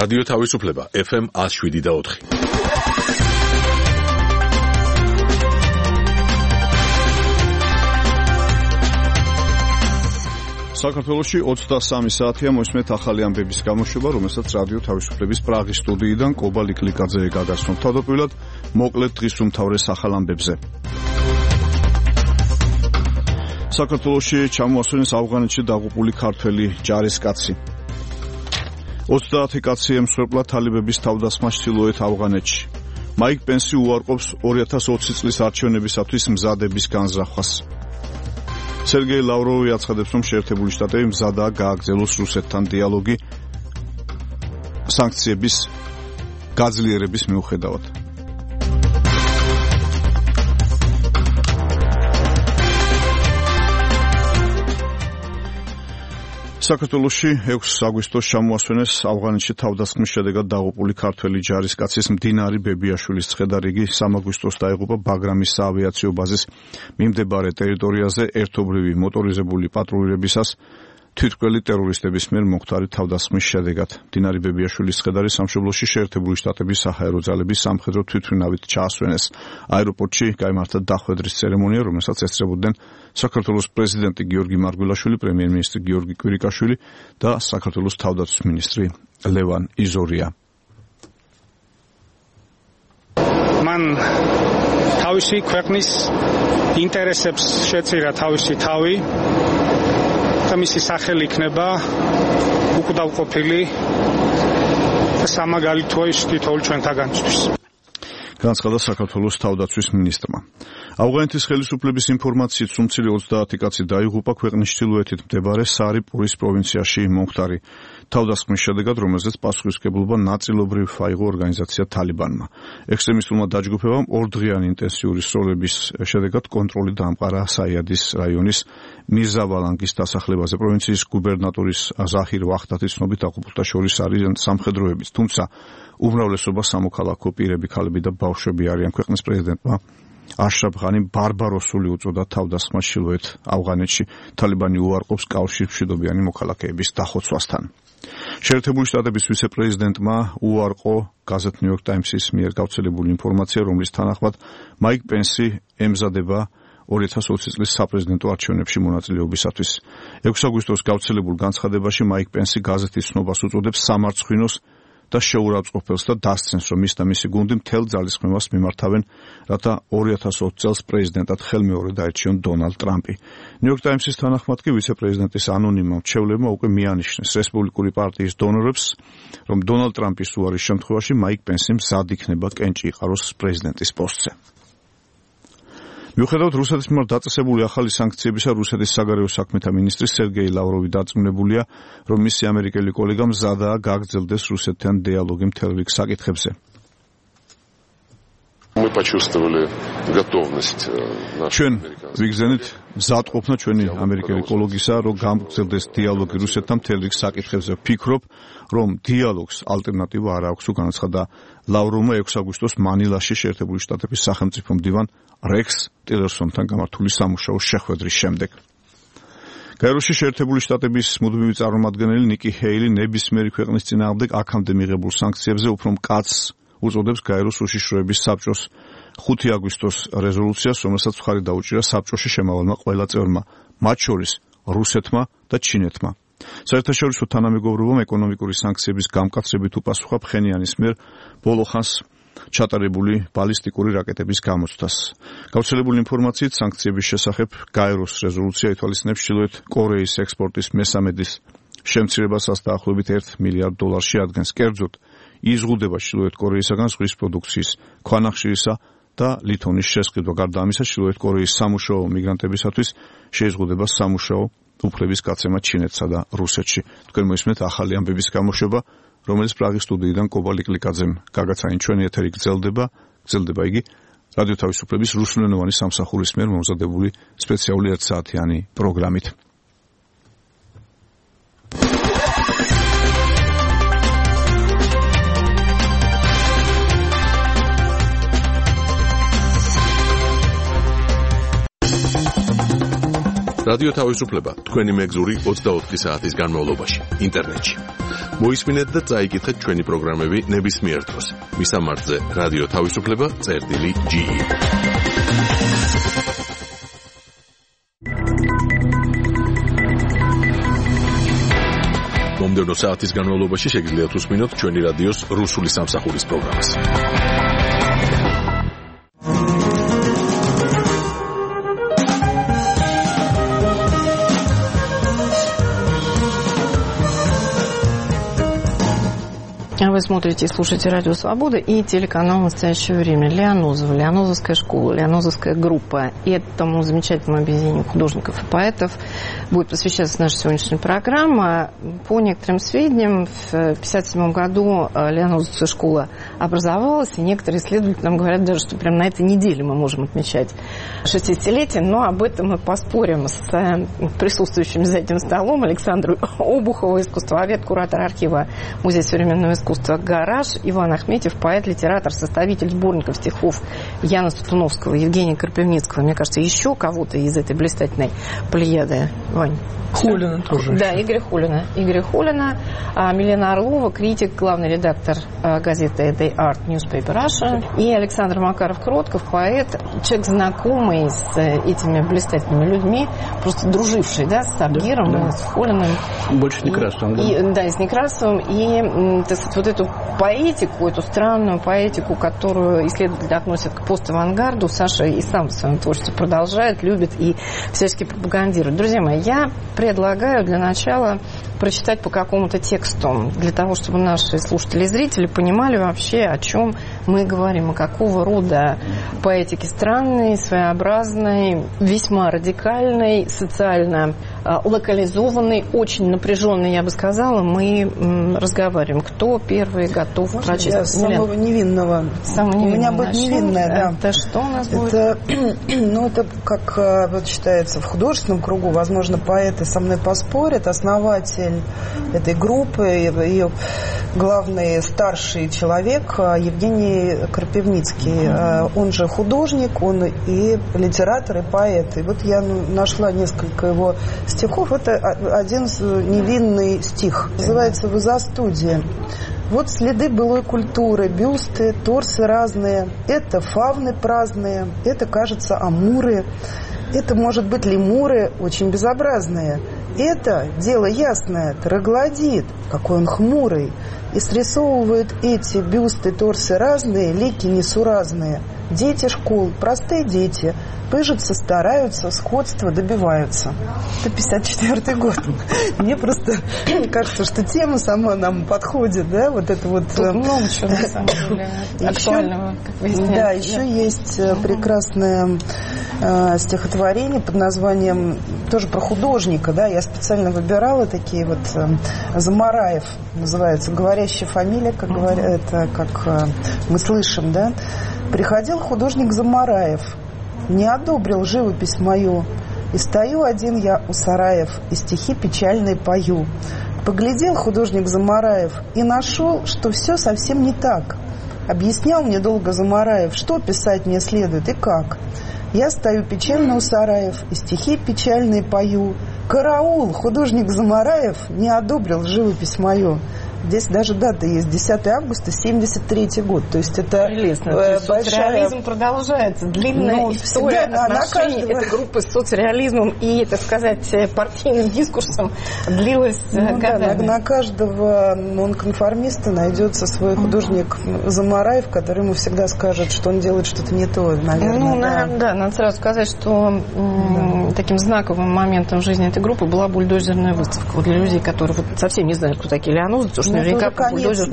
რადიო თავისუფლება FM 107.4. საქართველოში 23 საათია მოსმენთ ახალი ამბების გამოშვება, რომელსაც რადიო თავისუფლების პრაღის სტუდიიდან კობა ლიკლიკაძე გაგაცნობთ. თავდაპირველად მოკლედ დღის უმთავრეს ახალ ამბებზე. საქართველოში ჩამოასვენეს ავღანეთში დაღუპული ქართველი ჯარისკაცი. 30 კაცი ემსხვერპლა თალიბების თავდასხმას ჩრდილოეთ ავღანეთში. მაიკ პენსი უარყოფს 2020 წლის არჩევნებისათვის მზადების განზრახვას. სერგეი ლავროვი აცხადებს, რომ შეერთებული შტატები მზადაა გააგრძელოს რუსეთთან დიალოგი სანქციების გაძლიერების მიუხედავად. საქართველოში 6 აგვისტოს ჩამოასვენეს ავღანეთში თავდასხმის შედეგად დაღუპული ქართველი ჯარისკაცის მდინარი ბებიაშვილის ცხედარიგი 3 აგვისტოს დაიღუპა ბაგრამის საავიაციო ბაზის მიმდებარე ტერიტორიაზე ერთობლივი მოტორიზებული პატრულირებისას თვითმკვლელი ტერორისტების მიერ მომხდარი თავდასხმის შედეგად. მდინარი ბებიაშვილის ცხედარი სამშობლოში შეერთებული შტატების საჰაერო ძალების სამხედრო თვითმფრინავით ჩაასვენეს. აეროპორტში გაიმართა დახვედრის ცერემონია, რომელსაც ესწრებოდნენ საქართველოს პრეზიდენტი გიორგი მარგველაშვილი, პრემიერ-მინისტრი გიორგი კვირიკაშვილი და საქართველოს თავდაცვის მინისტრი ლევან იზორია. მან თავისი ქვეყნის ინტერესებს შეწირა თავისი თავი და მისი სახელი იქნება უკვდავყოფილი და სამაგალითოა ის თითოეულ ჩვენთაგანისთვის. განაცხადა საქართველოს თავდაცვის მინისტრმა. ავღანეთის ხელისუფლების ინფორმაციით სუმცილი 30 კაცი დაიღუპა ქვეყნის ჩრდილოეთით მდებარე სარი-პურის პროვინციაში მომხდარი თავდასხმის შედეგად, რომელზეც პასუხისმგებლობა ნაწილობრივ აიღო ორგანიზაცია თალიბანმა. ექსტრემისტულმა დაჯგუფებამ ორდღიანი ინტენსიური სროლების შედეგად კონტროლი დაამყარა საიადის რაიონის მირზავალანგის დასახლებაზე. პროვინციის გუბერნატორის ზაჰირ ვახტათის ცნობით დაღუპულთა შორის არიან სამხედროებიც, თუმცა უმრავლესობა სამოქალაქო პირები, ქალები და ბავშვები არიან. ქვეყნის პრეზიდენტმა აშრაფ ღანი ბარბაროსული უწოდა თავდასხმას ჩრდილოეთ ავღანეთში. თალიბანი უარყოფს კავშირმშვიდობიანი მოქალაქეების დახოცვასთან. შეერთებული შტატების ვიცე-პრეზიდენტმა უარყო გაზეთ New York Times-ის მიერ გავრცელებული ინფორმაცია, რომლის თანახმად მაიკ პენსი ემზადება 2020 წლის საპრეზიდენტო არჩევნებში მონაწილეობისათვის. 6 აგვისტოს გავრცელებულ განცხადებაში მაიკ პენსი გაზეთის ცნობას უწოდებს სამარცხვინოს და შეურაცხყოფელს და დასცენს, რომ ის და მისი გუნდი მთელ ძალისხმევას მიმართავენ, რათა 2020 წელს პრეზიდენტად ხელმეორედ დაერჩიონ დონალდ ტრამპი. New York Times-ის თანახმად კი ვიცე-პრეზიდენტის ანონიმმა მრჩევლებმა უკვე მიანიშნეს რესპუბლიკური პარტიის დონორებს, რომ დონალდ ტრამპის უარის შემთხვევაში მაიკ პენსი მზად იქნება კენჭი იყაროს პრეზიდენტის პოსტზე. მიუხედავად რუსეთის მიმართ დაწესებული ახალი სანქციებისა, რუსეთის საგარეო საქმეთა მინისტრი სერგეი ლავროვი დარწმუნებულია, რომ მისი ამერიკელი კოლეგა მზადაა გააგრძელდეს რუსეთთან დიალოგი მთელ რიგ საკითხებზე. ჩვენ ვიგრძენით მზადყოფნა ჩვენი ამერიკელი კოლეგისა, რომ გამგრძელდეს დიალოგი რუსეთთან მთელ რიგ საკითხებზე. ვფიქრობ, რომ დიალოგს ალტერნატივა არ აქვს, განაცხადა ლავროვმა 6 აგვისტოს მანილაში შეერთებული შტატების სახელმწიფო მდივან რექს ტილერსონთან გამართული სამუშაო შეხვედრის შემდეგ. გაეროში შეერთებული შტატების მუდმივი წარმომადგენელი ნიკი ჰეილი ნებისმიერი ქვეყნის წინააღმდეგ აქამდე მიღებულ სანქციებზე უფრო მკაცრ უწოდებს გაეროს უშიშროების საბჭოს 5 აგვისტოს რეზოლუციას, რომელსაც მხარი დაუჭირა საბჭოში შემავალმა ყველა წევრმა, მათ შორის რუსეთმა და ჩინეთმა. საერთაშორისო თანამეგობრობამ ეკონომიკური სანქციების გამკაცრებით უპასუხა ფხენიანის მიერ ბოლო ხანს ჩატარებული ბალისტიკური რაკეტების გამოცდას. გავრცელებული ინფორმაციით სანქციების შესახებ გაეროს რეზოლუცია ითვალისწინებს ჩრდილოეთ კორეის ექსპორტის მესამედის შემცირებასაც დაახლოებით $1 მილიარდ შეადგენს. კერძოდ იზღუდება ჩრდილოეთ კორეისაგან ზღვის პროდუქციის, ქვანახშირისა და ლითონის შესყიდვა. გარდა ამისა, ჩრდილოეთ კორეის სამუშაო მიგრანტებისათვის შეიზღუდება სამუშაო უფლების გაცემა ჩინეთსა და რუსეთში. თქვენ მოისმენთ ახალი ამბების გამოშვება, რომელიც პრაღის სტუდიიდან კობა ლიკლიკაძემ გაგაცაინე. ჩვენი ეთერი გრძელდება იგი რადიო თავისუფლების რუსულენოვანი სამსახურის მიერ მომზადებული სპეციალური 1 საათიანი პროგრამით. რადიო თავისუფლება თქვენი მეგზური 24 საათის განმავლობაში ინტერნეტში. მოისმინეთ და წაიკითხეთ ჩვენი პროგრამები ნებისმიერ დროს. მისამართზე რადიო თავისუფლება.ge მომდევნო საათის განმავლობაში შეგიძლიათ უსმინოთ ჩვენი რადიოს რუსული სამსახურის პროგრამას. Вы смотрите и слушаете Радио Свобода и телеканал «Настоящее время». Лианозово, Лианозовская школа, Лианозовская группа. И этому замечательному объединению художников и поэтов будет посвящаться наша сегодняшняя программа. По некоторым сведениям, в 1957 году Лианозовская школа образовалась, и некоторые исследователи нам говорят даже, что прямо на этой неделе мы можем отмечать 60-летие, но об этом мы поспорим с присутствующим за этим столом Александром Обуховым, искусствовед, куратор архива Музея современного искусства «Гараж», Иван Ахметьев, поэт, литератор, составитель сборников стихов Яна Стутуновского, Евгения Карпивницкого. Мне кажется, еще кого-то из этой блистательной плеяды. Вань. Хулина тоже. Да, Игоря Хулина. Милена Орлова, критик, главный редактор газеты The Art Newspaper Russia. И Александр Макаров-Кротков, поэт, человек, знакомый с этими блистательными людьми, просто друживший, да, с Сабгиром, да. С Хулиным. Больше с Некрасовым, да? Да, и с Некрасовым. И, так сказать, вот эту поэтику, эту странную поэтику, которую исследователи относят к пост-авангарду, Саша и сам в своем творчестве продолжает, любит и всячески пропагандирует. Друзья мои, я предлагаю для начала прочитать по какому-то тексту, для того, чтобы наши слушатели и зрители понимали вообще, о чем мы говорим, и какого рода поэтики странной, своеобразной, весьма радикальной, социально локализованной, очень напряженной, я бы сказала, мы разговариваем. Кто первый готов прочесть? Я самого невинного. У меня будет невинное, да. Это что у нас будет? Это, как вот считается в художественном кругу, возможно, поэты со мной поспорят, основатель этой группы, ее главный старший человек Евгений Карпивницкий. Он же художник, он и литератор, и поэт. И вот я нашла несколько его стихов. Это один невинный стих. Называется «Вы за студией». Вот следы былой культуры, бюсты, торсы разные. Это фавны праздные, это, кажется, амуры. Это, может быть, лемуры, очень безобразные. Это дело ясное, троглодит, какой он хмурый. И срисовывают эти бюсты, торсы разные, лики несуразные. Дети школ, простые дети, пыжатся, стараются, сходства добиваются. Это 54-й год. Мне просто кажется, что тема сама нам подходит, да, вот это вот. Тут много чего, на самом деле, актуального, как выясняется. Да, еще есть прекрасное стихотворение под названием, тоже про художника, да, я специально выбирала такие вот, Замараев называется, говорящая фамилия, как говорят, это как мы слышим, да. Приходил художник Замараев, не одобрил живопись мою, и стою один я у сараев, и стихи печальные пою. Поглядел художник Замараев и нашел, что все совсем не так. Объяснял мне долго Замараев, что писать мне следует и как. Я стою печально у сараев, и стихи печальные пою. Караул! Художник Замараев не одобрил живопись мою. Здесь даже дата есть, 10 августа, 73 год. То есть это большая... Соцреализм продолжается. Длинная история отношений этой группы с соцреализмом и, так сказать, партийным дискурсом длилась годами. Да, на каждого нонконформиста найдется свой художник Замараев, который ему всегда скажет, что он делает что-то не то, наверное. Надо сразу сказать, что таким знаковым моментом в жизни этой группы была бульдозерная выставка. Вот для людей, которые совсем не знают, кто такие Лианозовы, потому что наверняка бульдозер...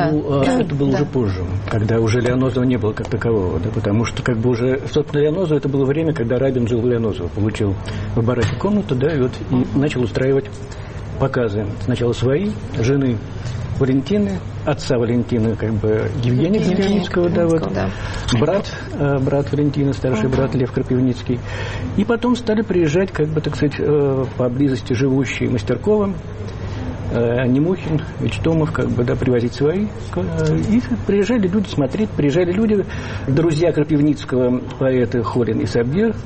Это было уже позже, когда уже Лианозова не было как такового, да, потому что как бы уже, собственно, Лианозова это было время, когда Рабин жил в Лианозово, получил в бараке комнату, да, и вот и начал устраивать показы. Сначала свои, жены Валентины, отца Валентины, как бы Евгения Карпивницкого, да, вот, да. Брат Валентины, старший брат Лев Карпивницкий. И потом стали приезжать, как бы, так сказать, поблизости живущие Мастерковым, Немухин, Вичтомов, как бы, да, привозить свои. И приезжали люди смотреть, приезжали люди, друзья Карпивницкого, поэты Холин и Сабгир,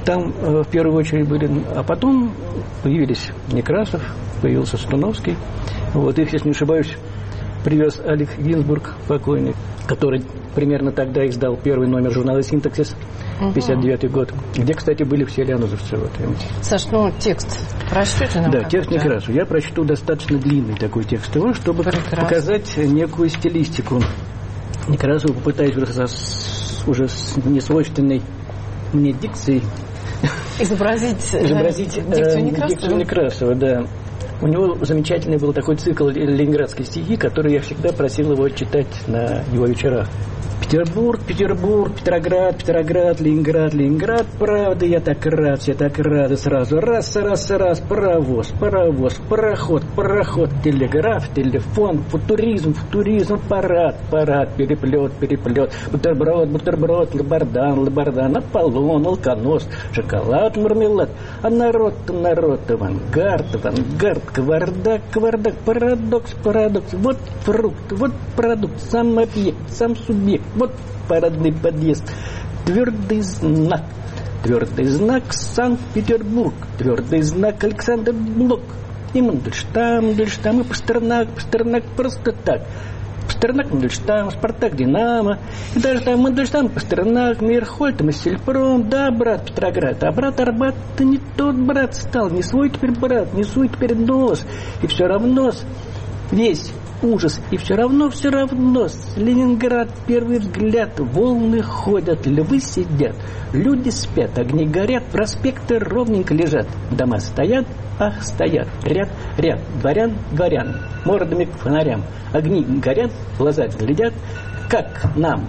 Там в первую очередь были... А потом появились Некрасов, появился Стуновский. Вот, их, если не ошибаюсь, привез Олег Гинзбург, покойный, который примерно тогда издал первый номер журнала «Синтаксис», 59-й год, где, кстати, были все лианозовцы. Вот. Саш, ну текст прочтете нам? Да, текст Некрасов. Я прочту достаточно длинный такой текст его, чтобы показать некую стилистику. Некрасову попытаюсь уже с несвойственной мне дикцией изобразить дикцию Некрасова, да. У него замечательный был такой цикл ленинградской стихи, который я всегда просил его читать на его вечерах. Петербург, Петербург, Петроград, Петроград, Ленинград, Ленинград, правда, я так рад, все так рады сразу. Раз, паровоз, паровоз, пароход, пароход, телеграф, телефон, футуризм, парад, переплет, бутерброд, лабардан, Аполлон, алконост, шоколад, мармелад, а народ, авангард, кавардак, парадокс, вот фрукт, вот продукт, сам объект, сам субъект. Вот парадный подъезд. Твердый знак Санкт-Петербург. Твердый знак Александр Блок. И Мандельштам, и Пастернак просто так. Пастернак, Мандельштам, Спартак, Динамо. И даже там Мандельштам, Пастернак, Мейерхольд, Массельпром. Да, брат Петроград. А брат Арбат-то не тот брат стал. Не свой теперь брат, не свой теперь нос. И все равно весь ужас. И все равно Ленинград, первый взгляд, волны ходят, львы сидят, люди спят, огни горят, проспекты ровненько лежат, дома стоят, стоят, ряд, дворян, мордами к фонарям, огни горят, глаза глядят, к огням,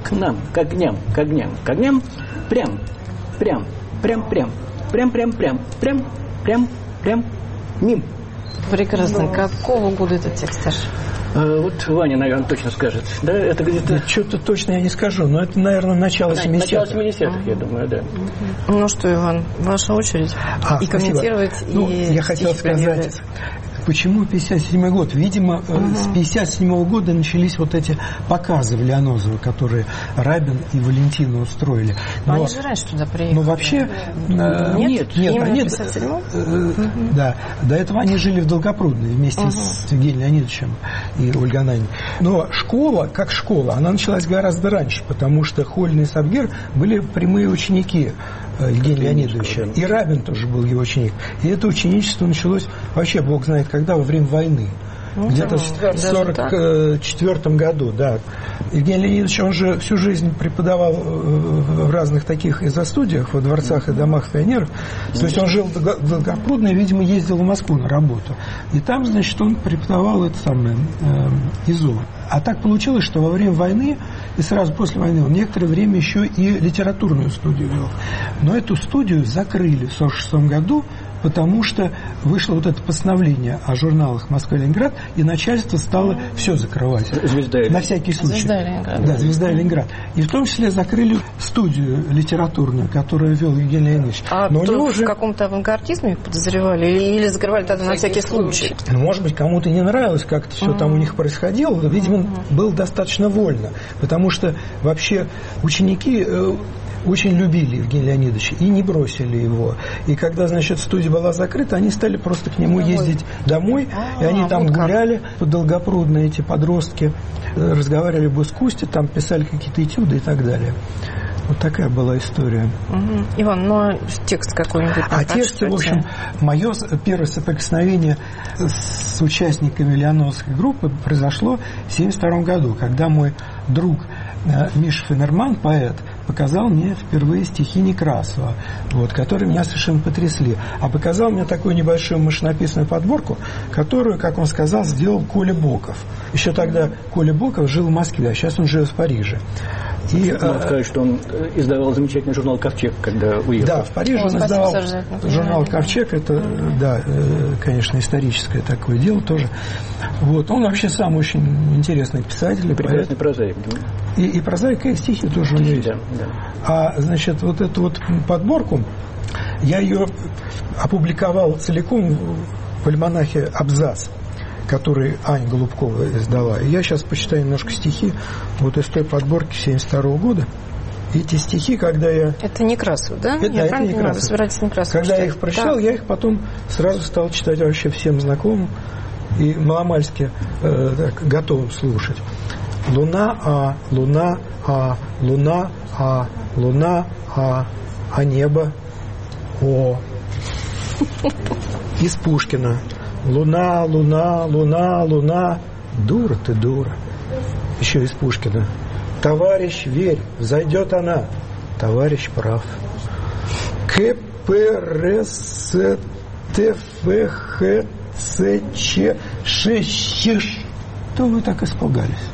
прям, мим. Прекрасно. Какого года этот текст, Саша? Вот Ваня, наверное, точно скажет. Да, это где-то... Что-то точно я не скажу, но это, наверное, начало 70-х. Начало 70-х, я думаю, да. Ну что, Иван, ваша очередь. И комментировать, и я хотел сказать... Почему 57 год? Видимо, с 57 года начались вот эти показы в Лианозово, которые Рабин и Валентина устроили. Но они же раньше туда приехали. Но вообще... Нет. Да, до этого они жили в Долгопрудной вместе с Евгением Леонидовичем и Ольгой Ананьевной. Но школа, как школа, она началась гораздо раньше, потому что Хольн и Сабгер были прямые ученики Евгения Леонидовича. И Рабин тоже был его ученик. И это ученичество началось вообще, бог знает когда, во время войны. Где-то в 1944 году, да. Евгений Леонидович, он же всю жизнь преподавал в разных таких изо-студиях, во дворцах и домах пионеров. То есть он жил в Долгопрудной и, видимо, ездил в Москву на работу. И там, значит, он преподавал это самое ИЗО. А так получилось, что во время войны и сразу после войны он некоторое время еще и литературную студию вел. Но эту студию закрыли в 1946 году, потому что вышло вот это постановление о журналах «Москва и Ленинград», и начальство стало все закрывать. «Звезда» на всякий случай. «Звезда» и «Ленинград». Да, «Звезда» и «Ленинград». И в том числе закрыли студию литературную, которую вел Евгений Леонидович. А но то в каком-то авангардизме их подозревали? Или закрывали тогда на всякий случай? Ну, может быть, кому-то не нравилось, как это все там у них происходило. Видимо, было достаточно вольно. Потому что вообще ученики... очень любили Евгения Леонидовича и не бросили его. И когда, значит, студия была закрыта, они стали просто к нему ездить домой, и они там вот гуляли по Долгопрудной, эти подростки, разговаривали в Бускусте, там писали какие-то этюды и так далее. Вот такая была история. Иван, ну а текст какой-нибудь? А текст, в общем, мое первое соприкосновение с участниками Лианозовской группы произошло в 1972 году, когда мой друг Миша Фенерман, поэт, показал мне впервые стихи Некрасова, вот, которые меня совершенно потрясли. А показал мне такую небольшую машинописную подборку, которую, как он сказал, сделал Коля Боков. Еще тогда Коля Боков жил в Москве, а сейчас он живет в Париже. И, можно сказать, что он издавал замечательный журнал «Ковчег», когда уехал. Да, в Париже он издавал журнал «Ковчег». Это, да, конечно, историческое такое дело тоже. Вот. Он вообще сам очень интересный писатель. Прекрасный прозаик. И прозаика, и стихи тоже у него есть. Да. А, значит, вот эту вот подборку, я ее опубликовал целиком в альманахе «Абзац», который Аня Голубкова издала. И я сейчас почитаю немножко стихи вот из той подборки 1972 года. Эти стихи, когда я... Это Некрасов, да? Это Некрасов. Вы собираетесь Некрасов когда читать? я их прочитал, да. я их потом сразу стал читать вообще всем знакомым и маломальски готовым слушать. Луна, луна, луна, луна, а небо, о. Из Пушкина. Луна, луна, луна, луна, дура ты, дура. Еще из Пушкина. Товарищ, верь, взойдет она. Товарищ прав. КПРСТФХЦЧ что вы так испугались?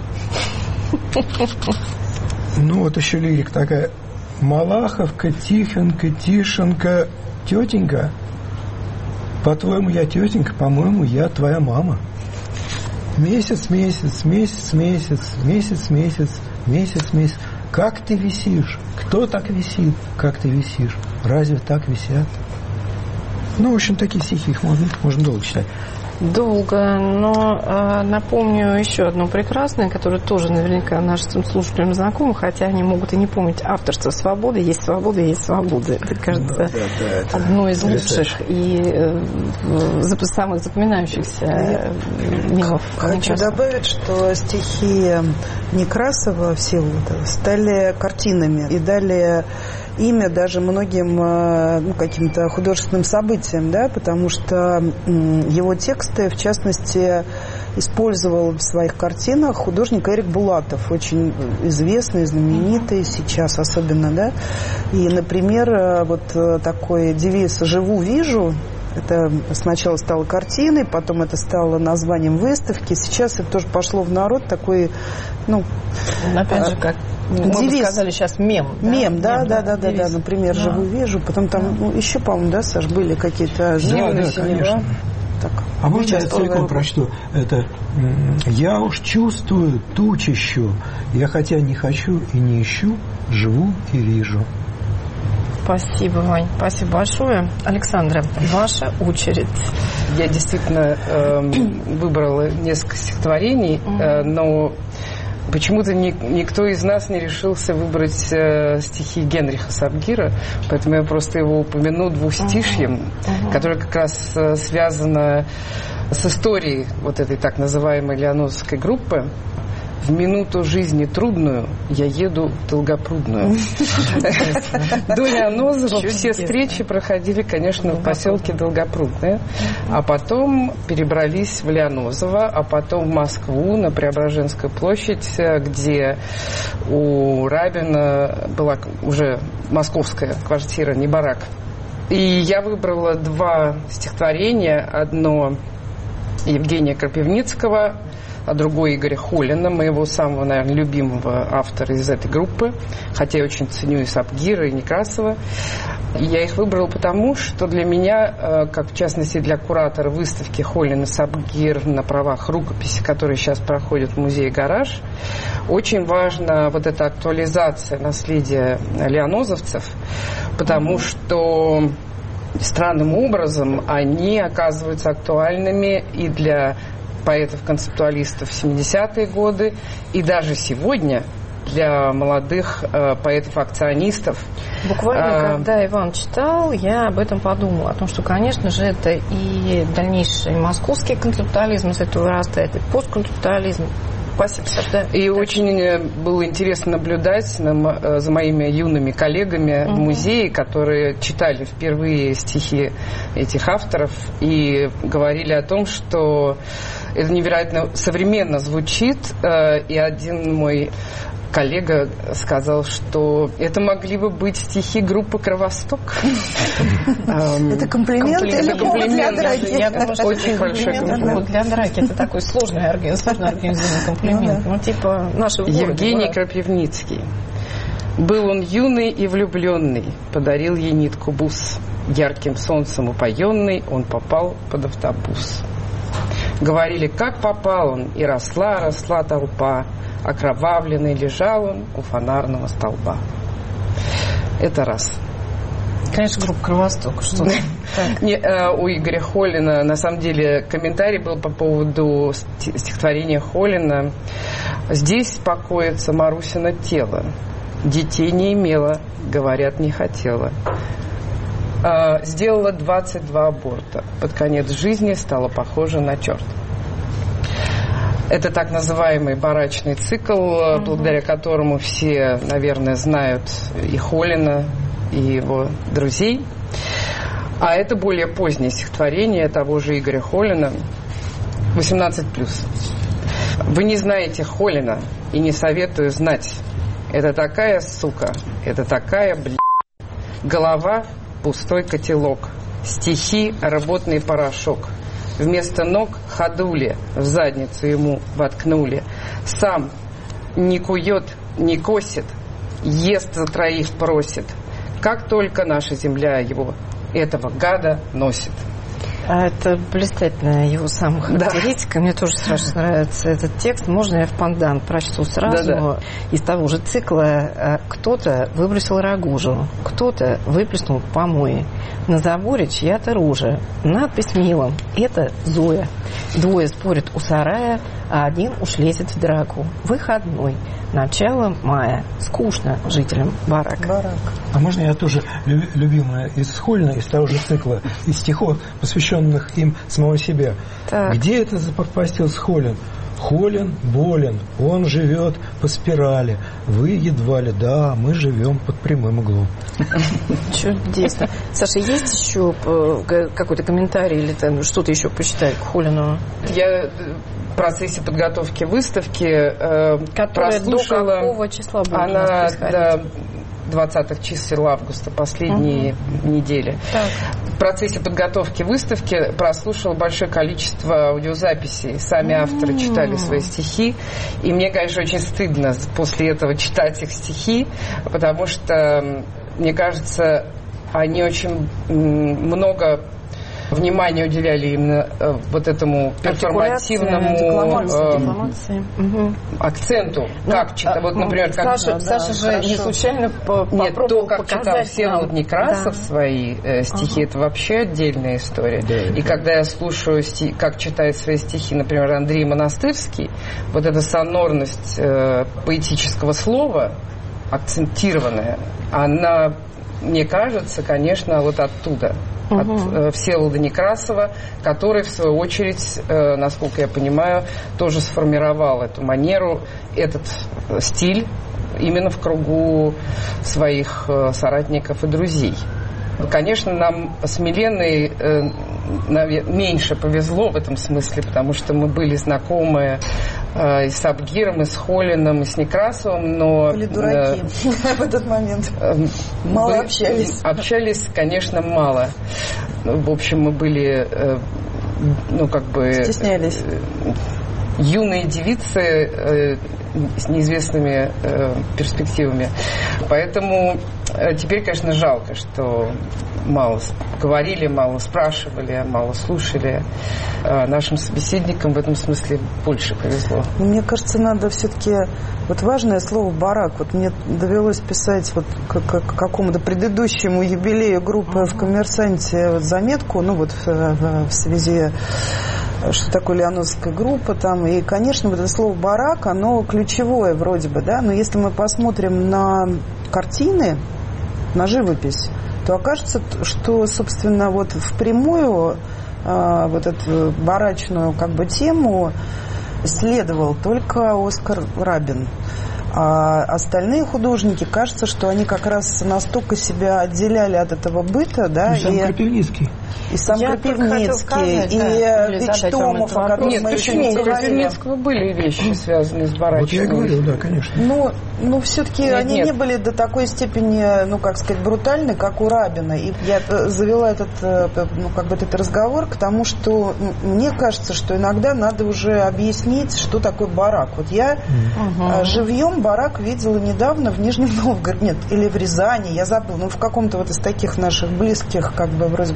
Ну, вот еще лирик такая. Малаховка, Тихонка, Тишенка, тетенька. По-твоему, я тетенька, по-моему, я твоя мама. Месяц, месяц, месяц, месяц, месяц, месяц, месяц, месяц. Как ты висишь? Кто так висит? Как ты висишь? Разве так висят? Ну, в общем, такие стихи, их можно долго читать. Долго, но напомню еще одно прекрасное, которое тоже наверняка нашим слушателям знакомо, хотя они могут и не помнить авторство «Свободы». Есть свобода, есть свобода. Это, кажется, одно из лучших и самых запоминающихся мемов. Хочу добавить, что стихи Некрасова Всеволода стали картинами и дали имя даже многим каким-то художественным событиям, да, потому что его тексты, в частности, использовал в своих картинах художник Эрик Булатов, очень известный, знаменитый сейчас особенно, да. И, например, вот такой девиз «Живу, вижу». Это сначала стало картиной, потом это стало названием выставки. Сейчас это тоже пошло в народ такой, опять же, как мы бы сказали сейчас, мем. Мем, да. Например, «Живу, вижу». Потом там еще, по-моему, да, Саш, были какие-то... Да, конечно. Так. А можно я целиком прочту? Это «Я уж чувствую, тучищу, я хотя не хочу и не ищу, живу и вижу». Спасибо, Вань. Спасибо большое. Александра, ваша очередь. Я действительно выбрала несколько стихотворений, но почему-то никто из нас не решился выбрать стихи Генриха Сабгира, поэтому я просто его упомяну двустишьем, которое как раз связано с историей вот этой так называемой лианозовской группы. В минуту жизни трудную я еду в Долгопрудную. До Лианозова все встречи проходили, конечно, в поселке Долгопрудное, а потом перебрались в Лианозово, а потом в Москву, на Преображенскую площадь, где у Рабина была уже московская квартира, не барак. И я выбрала два стихотворения. Одно Евгения Крапивницкого, а другой Игоря Холина, моего самого, наверное, любимого автора из этой группы, хотя я очень ценю и Сабгира, и Некрасова. И я их выбрала потому, что для меня, как в частности для куратора выставки Холин и Сабгир на правах рукописи, которые сейчас проходят в музее «Гараж», очень важна вот эта актуализация наследия лианозовцев, потому что странным образом они оказываются актуальными и для поэтов-концептуалистов в 70-е годы, и даже сегодня для молодых поэтов-акционистов. Буквально, когда Иван читал, я об этом подумала, о том, что, конечно же, это и дальнейший московский концептуализм из этого вырастает, и постконцептуализм. Спасибо, Саша. И очень было интересно наблюдать за моими юными коллегами в музее, которые читали впервые стихи этих авторов и говорили о том, что это невероятно современно звучит. И один мой коллега сказал, что это могли бы быть стихи группы «Кровосток». Это комплимент или повод для драки? Я думаю, что очень большой комплимент для драки. Это такой сложный организованный комплимент. Ну, типа нашего города. Евгений Крапивницкий. Был он юный и влюбленный, подарил ей нитку бус. Ярким солнцем упоенный, он попал под автобус. Говорили, как попал он, и росла толпа. Окровавленный лежал он у фонарного столба. Это раз. Конечно, группа «Кровосток». Что у Игоря Холина, на самом деле, комментарий был по поводу стихотворения Холина. Здесь покоится Марусино тело. Детей не имела, говорят, не хотела. Сделала 22 аборта. Под конец жизни стала похожа на черта. Это так называемый барачный цикл, благодаря которому все, наверное, знают и Холина, и его друзей. А это более позднее стихотворение того же Игоря Холина, 18+. Вы не знаете Холина, и не советую знать. Это такая сука, это такая голова — пустой котелок, стихи — работный порошок. Вместо ног ходули в задницу ему воткнули. Сам не кует, не косит, ест за троих просит. Как только наша земля его, этого гада, носит. Это блистательная его самохарактеристика. Мне тоже страшно нравится этот текст. Можно я в пандан прочту сразу? Да. Из того же цикла. Кто-то выбросил рагужу, кто-то выплеснул помои. На заборе чья-то рожа. Надпись милом. Это Зоя. Двое спорят у сарая, а один уж лезет в драку. Выходной. Начало мая. Скучно жителям барака. А можно я тоже любимая из Холина, из того же цикла, из стихов, посвященных им самого себе. Так. Где это запропастился Холин? Холин болен, он живет по спирали. Вы едва ли, да, мы живем под прямым углом. Чудесно. Саша, есть еще какой-то комментарий или там что-то еще почитать к Холину? Я в процессе подготовки выставки прослушала... До какого числа будет она до 20-х чисел августа, последние недели. Так. В процессе подготовки выставки прослушала большое количество аудиозаписей. Сами авторы читали свои стихи. И мне, конечно, очень стыдно после этого читать их стихи, потому что, мне кажется, они очень много внимание уделяли именно вот этому перформативному акценту. Как читать? Вот, например, как Саша же не случайно то, как читал Всеволод Некрасов свои стихи, это вообще отдельная история. И когда я слушаю, как читает свои стихи, например, Андрей Монастырский, вот эта сонорность поэтического слова, акцентированная, она, мне кажется, конечно, вот оттуда. От Всеволода Некрасова, который, в свою очередь, насколько я понимаю, тоже сформировал эту манеру, этот стиль именно в кругу своих соратников и друзей. Конечно, нам с Миленой меньше повезло в этом смысле, потому что мы были знакомы и с Сабгиром, и с Холиным, и с Некрасовым, но... Были дураки в этот момент. Мало общались. Общались, конечно, мало. В общем, мы были, стеснялись. Юные девицы с неизвестными перспективами. Поэтому теперь, конечно, жалко, что мало говорили, мало спрашивали, мало слушали. Нашим собеседникам в этом смысле больше повезло. Мне кажется, надо все-таки... Вот важное слово «барак». Вот мне довелось писать вот к какому-то предыдущему юбилею группы в «Коммерсанте» заметку, в связи... что такое леонозовская группа там. И, конечно, вот это слово «барак», оно ключевое вроде бы, да, но если мы посмотрим на картины, на живопись, то окажется, что, собственно, вот впрямую вот эту барачную тему исследовал только Оскар Рабин. А остальные художники, кажется, что они как раз настолько себя отделяли от этого быта, да, и сам Крапивницкий. И сам Крапивницкий, и Вечтомов, о котором мы еще не говорили. У Крапивницкого были вещи, связанные с барачной. Вот я говорю, да, конечно. Но все-таки они не были до такой степени, брутальны, как у Рабина. И я завела этот разговор к тому, что мне кажется, что иногда надо уже объяснить, что такое барак. Вот я живьем барак видела недавно в Нижнем Новгороде, или в Рязани, я забыла, в каком-то из таких наших близких, вроде бы городов.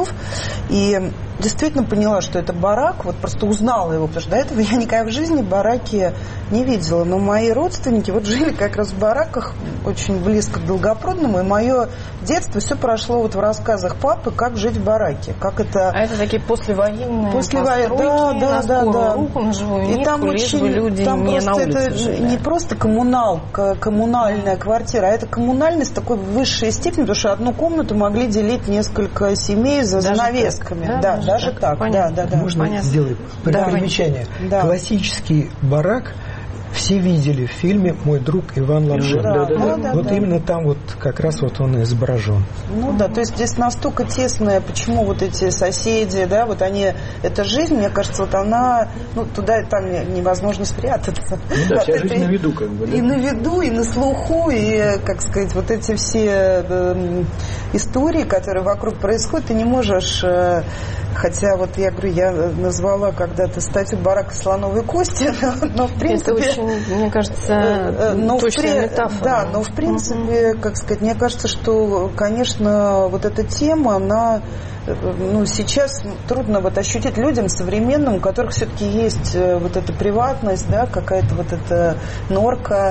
домов, и действительно поняла, что это барак, вот просто узнала его, потому что до этого я никогда в жизни бараки не видела. Но мои родственники вот жили как раз в бараках, очень близко к Долгопрудному, и мое детство все прошло вот в рассказах папы, как жить в бараке, как это... А это такие послевоенные постройки, да, на скорую руку, на живую нитку, и там очень, люди там не просто на улице это жили. Не просто коммунальная квартира, а это коммунальность такой высшей степени, потому что одну комнату могли делить несколько семей за занавесками. Так, даже так. Да. Можно сделать примечание. Да. Классический барак все видели в фильме «Мой друг Иван Лапшин». Вот именно там вот как раз вот он изображен. Ну да, то есть здесь настолько тесная, почему вот эти соседи, да, вот они, эта жизнь, мне кажется, вот она, ну туда и там невозможно спрятаться. Ну да, вся жизнь на виду как бы. Да? И на виду, и на слуху, и, как сказать, вот эти все истории, которые вокруг происходят, ты не можешь... Хотя вот я говорю, я назвала когда-то статью барака слоновой кости, но в принципе... Это очень, мне кажется, точная метафора. Да, но в принципе, как сказать, мне кажется, что, конечно, вот эта тема, она... Ну, сейчас трудно вот ощутить людям современным, у которых все-таки есть вот эта приватность, да, какая-то вот эта норка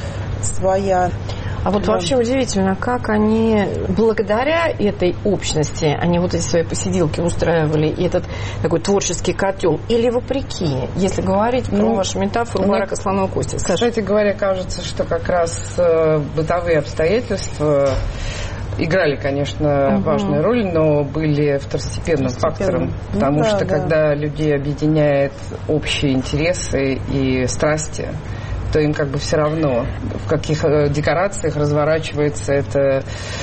своя. А вот вообще удивительно, как они, благодаря этой общности, они вот эти свои посиделки устраивали, и этот такой творческий котел, или вопреки, если говорить про вашу метафору барака слоновой кости. Кстати говоря, кажется, что как раз бытовые обстоятельства играли, конечно, важную роль, но были второстепенным фактором, потому что когда людей объединяет общие интересы и страсти, то им как бы все равно, в каких декорациях разворачивается это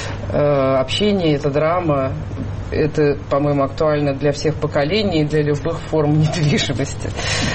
общение, эта драма. Это, по-моему, актуально для всех поколений, для любых форм недвижимости.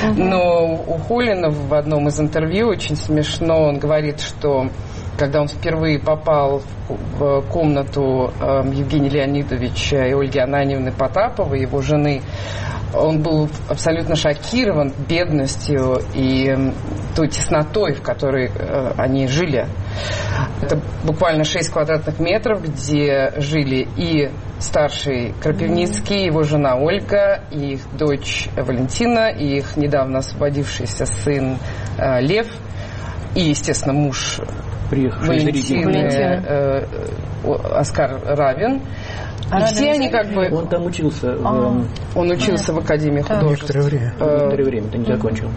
Но у Холина в одном из интервью очень смешно, он говорит, что когда он впервые попал в комнату Евгения Леонидовича и Ольги Ананьевны Потаповой, его жены, он был абсолютно шокирован бедностью и той теснотой, в которой они жили. Это буквально 6 квадратных метров, где жили и старший Крапивницкий, его жена Ольга, и их дочь Валентина, и их недавно освободившийся сын Лев, и, естественно, муж Валентины, Оскар Равин. И все они как бы... Он там учился. Он учился в Академии художеств. Некоторое время, ты не закончил.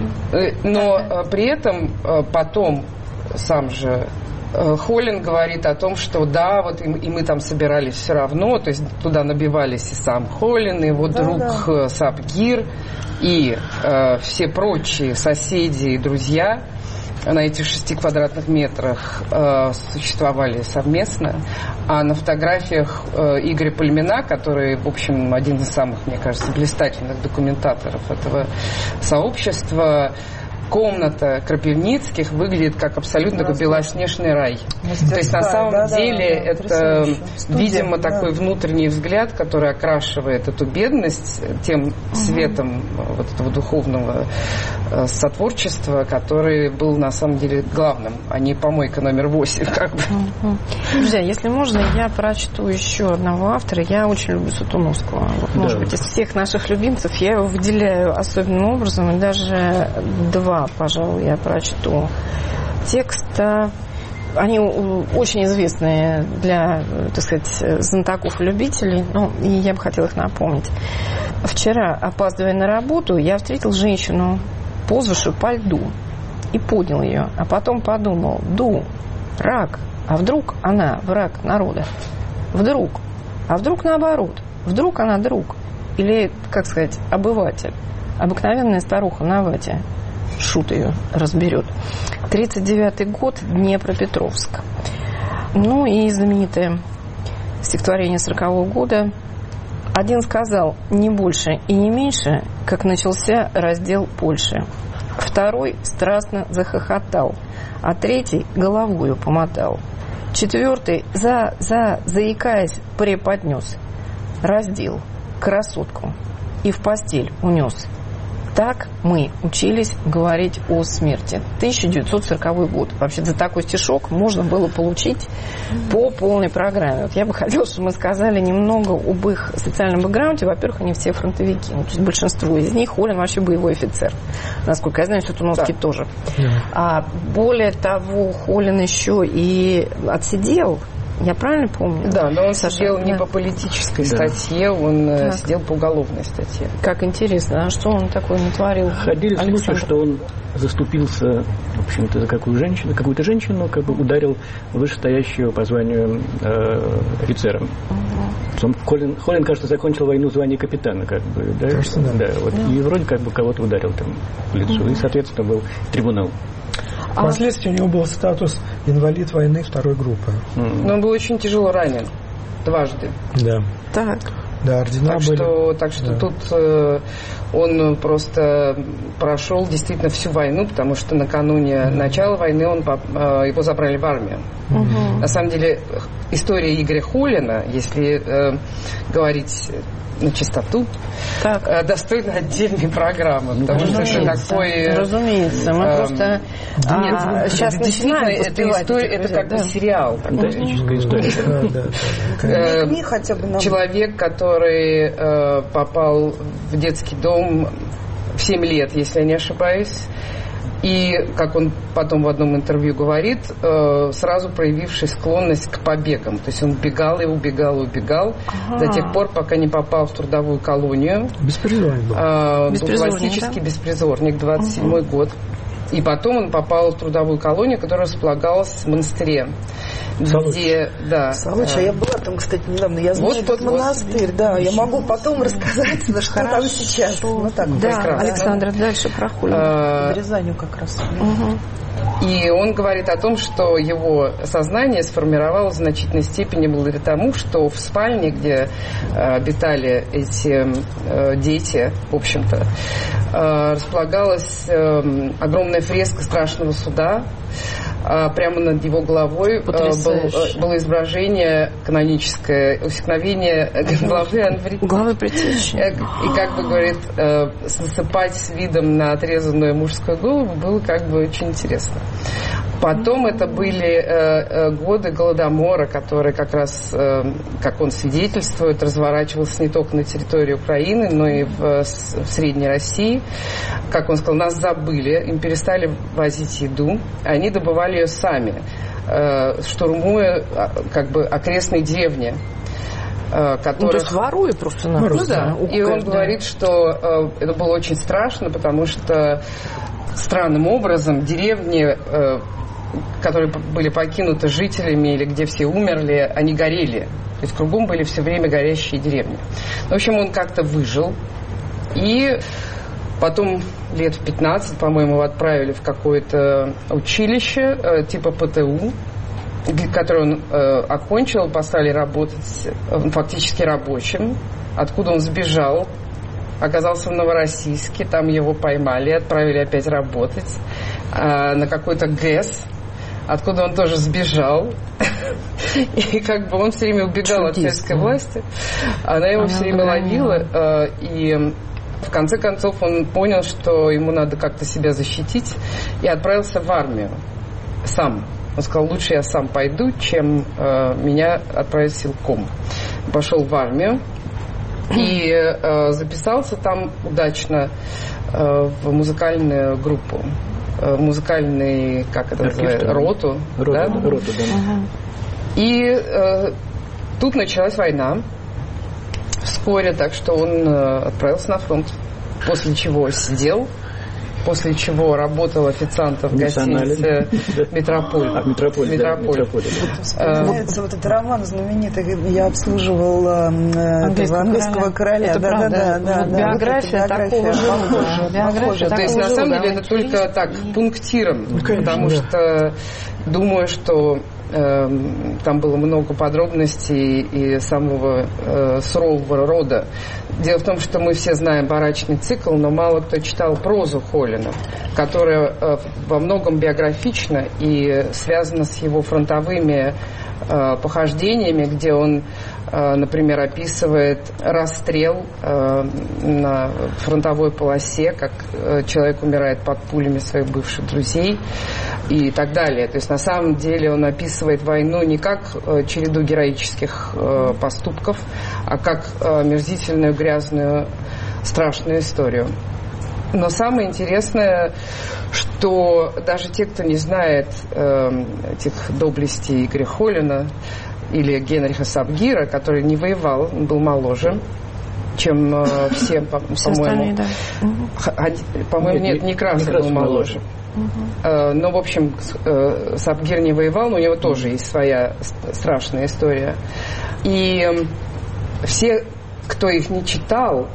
Но при этом потом сам же Холин говорит о том, что да, вот и мы там собирались все равно, то есть туда набивались и сам Холин, и его друг Сабгир, и все прочие соседи и друзья на этих 6 квадратных метрах существовали совместно. А на фотографиях Игоря Пальмина, который, в общем, один из самых, мне кажется, блистательных документаторов этого сообщества, комната Крапивницких выглядит как абсолютно такой белоснежный рай. То есть на самом деле это, видимо, такой внутренний взгляд, который окрашивает эту бедность тем светом вот этого духовного сотворчества, который был на самом деле главным, а не помойка номер 8. Как бы. Друзья, если можно, я прочту еще одного автора. Я очень люблю Сатуновского. Вот, может быть, из всех наших любимцев я его выделяю особенным образом, и даже 2, пожалуй, я прочту текста. Они очень известные для, так сказать, знатоков и любителей, но и я бы хотела их напомнить. Вчера, опаздывая на работу, я встретил женщину, ползавшую по льду, и поднял ее, а потом подумал: рак, а вдруг она враг народа? Вдруг наоборот, вдруг она друг, или, как сказать, обыватель, обыкновенная старуха на вате. Шут ее разберет. 39-й год, Днепропетровск. Ну и знаменитое стихотворение 40-го года. Один сказал: не больше и не меньше, как начался раздел Польши. Второй страстно захохотал, а третий головою помотал. Четвертый, заикаясь, преподнес. Раздел красотку и в постель унес. Так мы учились говорить о смерти. 1940 год. Вообще за такой стишок можно было получить по полной программе. Вот я бы хотела, чтобы мы сказали немного об их социальном бэкграунде. Во-первых, они все фронтовики. Ну, то есть большинство из них. Холин вообще боевой офицер. Насколько я знаю, Сютуновский тоже. Более того, Холин еще и отсидел. Я правильно помню? Да, но он сидел не по политической статье, он сидел по уголовной статье. Как интересно, а что он такое натворил? Ходили слухи, что он заступился, в общем-то, за какую-то женщину, как бы ударил вышестоящего по званию офицера. Холин, кажется, закончил войну в звании капитана, как бы, да? Кажется, да. Вот. И вроде как бы кого-то ударил там в лицо. И, соответственно, был трибунал. Впоследствии у него был статус инвалид войны второй группы. Но он был очень тяжело ранен. Дважды. Да. Так. Да, ордена были. Так что тут он просто прошел действительно всю войну, потому что накануне начала войны его забрали в армию. На самом деле, история Игоря Холина, если говорить на чистоту, достойна отдельной программы. Потому что это такой... Разумеется. Мы просто сейчас начинаем это как бы сериал. Фантастическая история. Человек, который попал в детский дом в 7 лет, если я не ошибаюсь, и, как он потом в одном интервью говорит, сразу проявивший склонность к побегам. То есть он убегал до тех пор, пока не попал в трудовую колонию. Беспризорник был. Был классический беспризорник, 27-й год. И потом он попал в трудовую колонию, которая располагалась в монастыре. Салыч, я была там, кстати, недавно. Я знаю этот монастырь, да. Я могу потом рассказать, что там сейчас. Александр, дальше про Холина. В Рязанью как раз. И он говорит о том, что его сознание сформировалось в значительной степени благодаря тому, что в спальне, где обитали эти дети, в общем-то, располагалась огромная фреска страшного суда. Прямо над его головой было изображение каноническое, усекновение главы предтечи. И, как бы говорит, насыпать с видом на отрезанную мужскую голову было как бы очень интересно. Потом это были годы Голодомора, который как раз, как он свидетельствует, разворачивался не только на территории Украины, но и в Средней России. Как он сказал, нас забыли, им перестали возить еду, они добывали ее сами, штурмуя как бы окрестные деревни. То есть воруя просто. И он говорит, что это было очень страшно, потому что странным образом деревни, которые были покинуты жителями или где все умерли, они горели. То есть кругом были все время горящие деревни. В общем, он как-то выжил. И потом лет в 15, по-моему, его отправили в какое-то училище типа ПТУ, которое он окончил, поставили работать фактически рабочим, откуда он сбежал. Оказался в Новороссийске, там его поймали, отправили опять работать на какой-то ГЭС, откуда он тоже сбежал. И как бы он все время убегал от советской власти. Она его все время ловила. И в конце концов он понял, что ему надо как-то себя защитить, и отправился в армию сам. Он сказал, лучше я сам пойду, чем меня отправить силком. Пошел в армию. И записался там удачно в музыкальную группу, музыкальный, как это называется, роту. Роту. И тут началась война вскоре, так что он отправился на фронт, после чего сидел, после чего работал официантом в гостинице «Метрополь». Вот этот роман знаменитый, я обслуживал английского короля. Да. Биография такого же. То есть, на самом деле, это только так, пунктиром, потому что думаю, что там было много подробностей и самого сурового рода. Дело в том, что мы все знаем «Барачный цикл», но мало кто читал прозу Холина, которая во многом биографична и связана с его фронтовыми похождениями, где он например, описывает расстрел на фронтовой полосе, как человек умирает под пулями своих бывших друзей и так далее. То есть на самом деле он описывает войну не как череду героических поступков, а как омерзительную, грязную, страшную историю. Но самое интересное, что даже те, кто не знает этих доблестей Игоря Холлина или Генриха Сабгира, который не воевал, он был моложе, чем все, по-моему. По-моему, нет, Некрасов был моложе. Но, в общем, Сабгир не воевал, но у него тоже есть своя страшная история. И все, кто их не читал,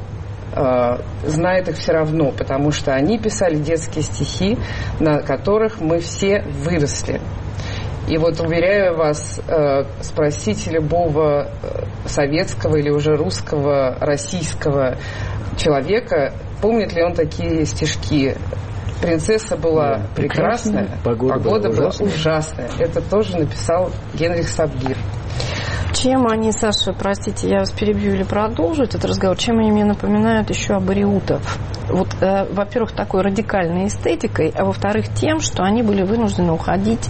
знает их все равно, потому что они писали детские стихи, на которых мы все выросли. И вот, уверяю вас, спросите любого советского или уже русского, российского человека, помнит ли он такие стишки. Принцесса была прекрасная, погода была ужасная. Это тоже написал Генрих Сабгир. Чем они, Саша, простите, я вас перебью или продолжу этот разговор, чем они мне напоминают еще абориутов? Вот, во-первых, такой радикальной эстетикой, а во-вторых, тем, что они были вынуждены уходить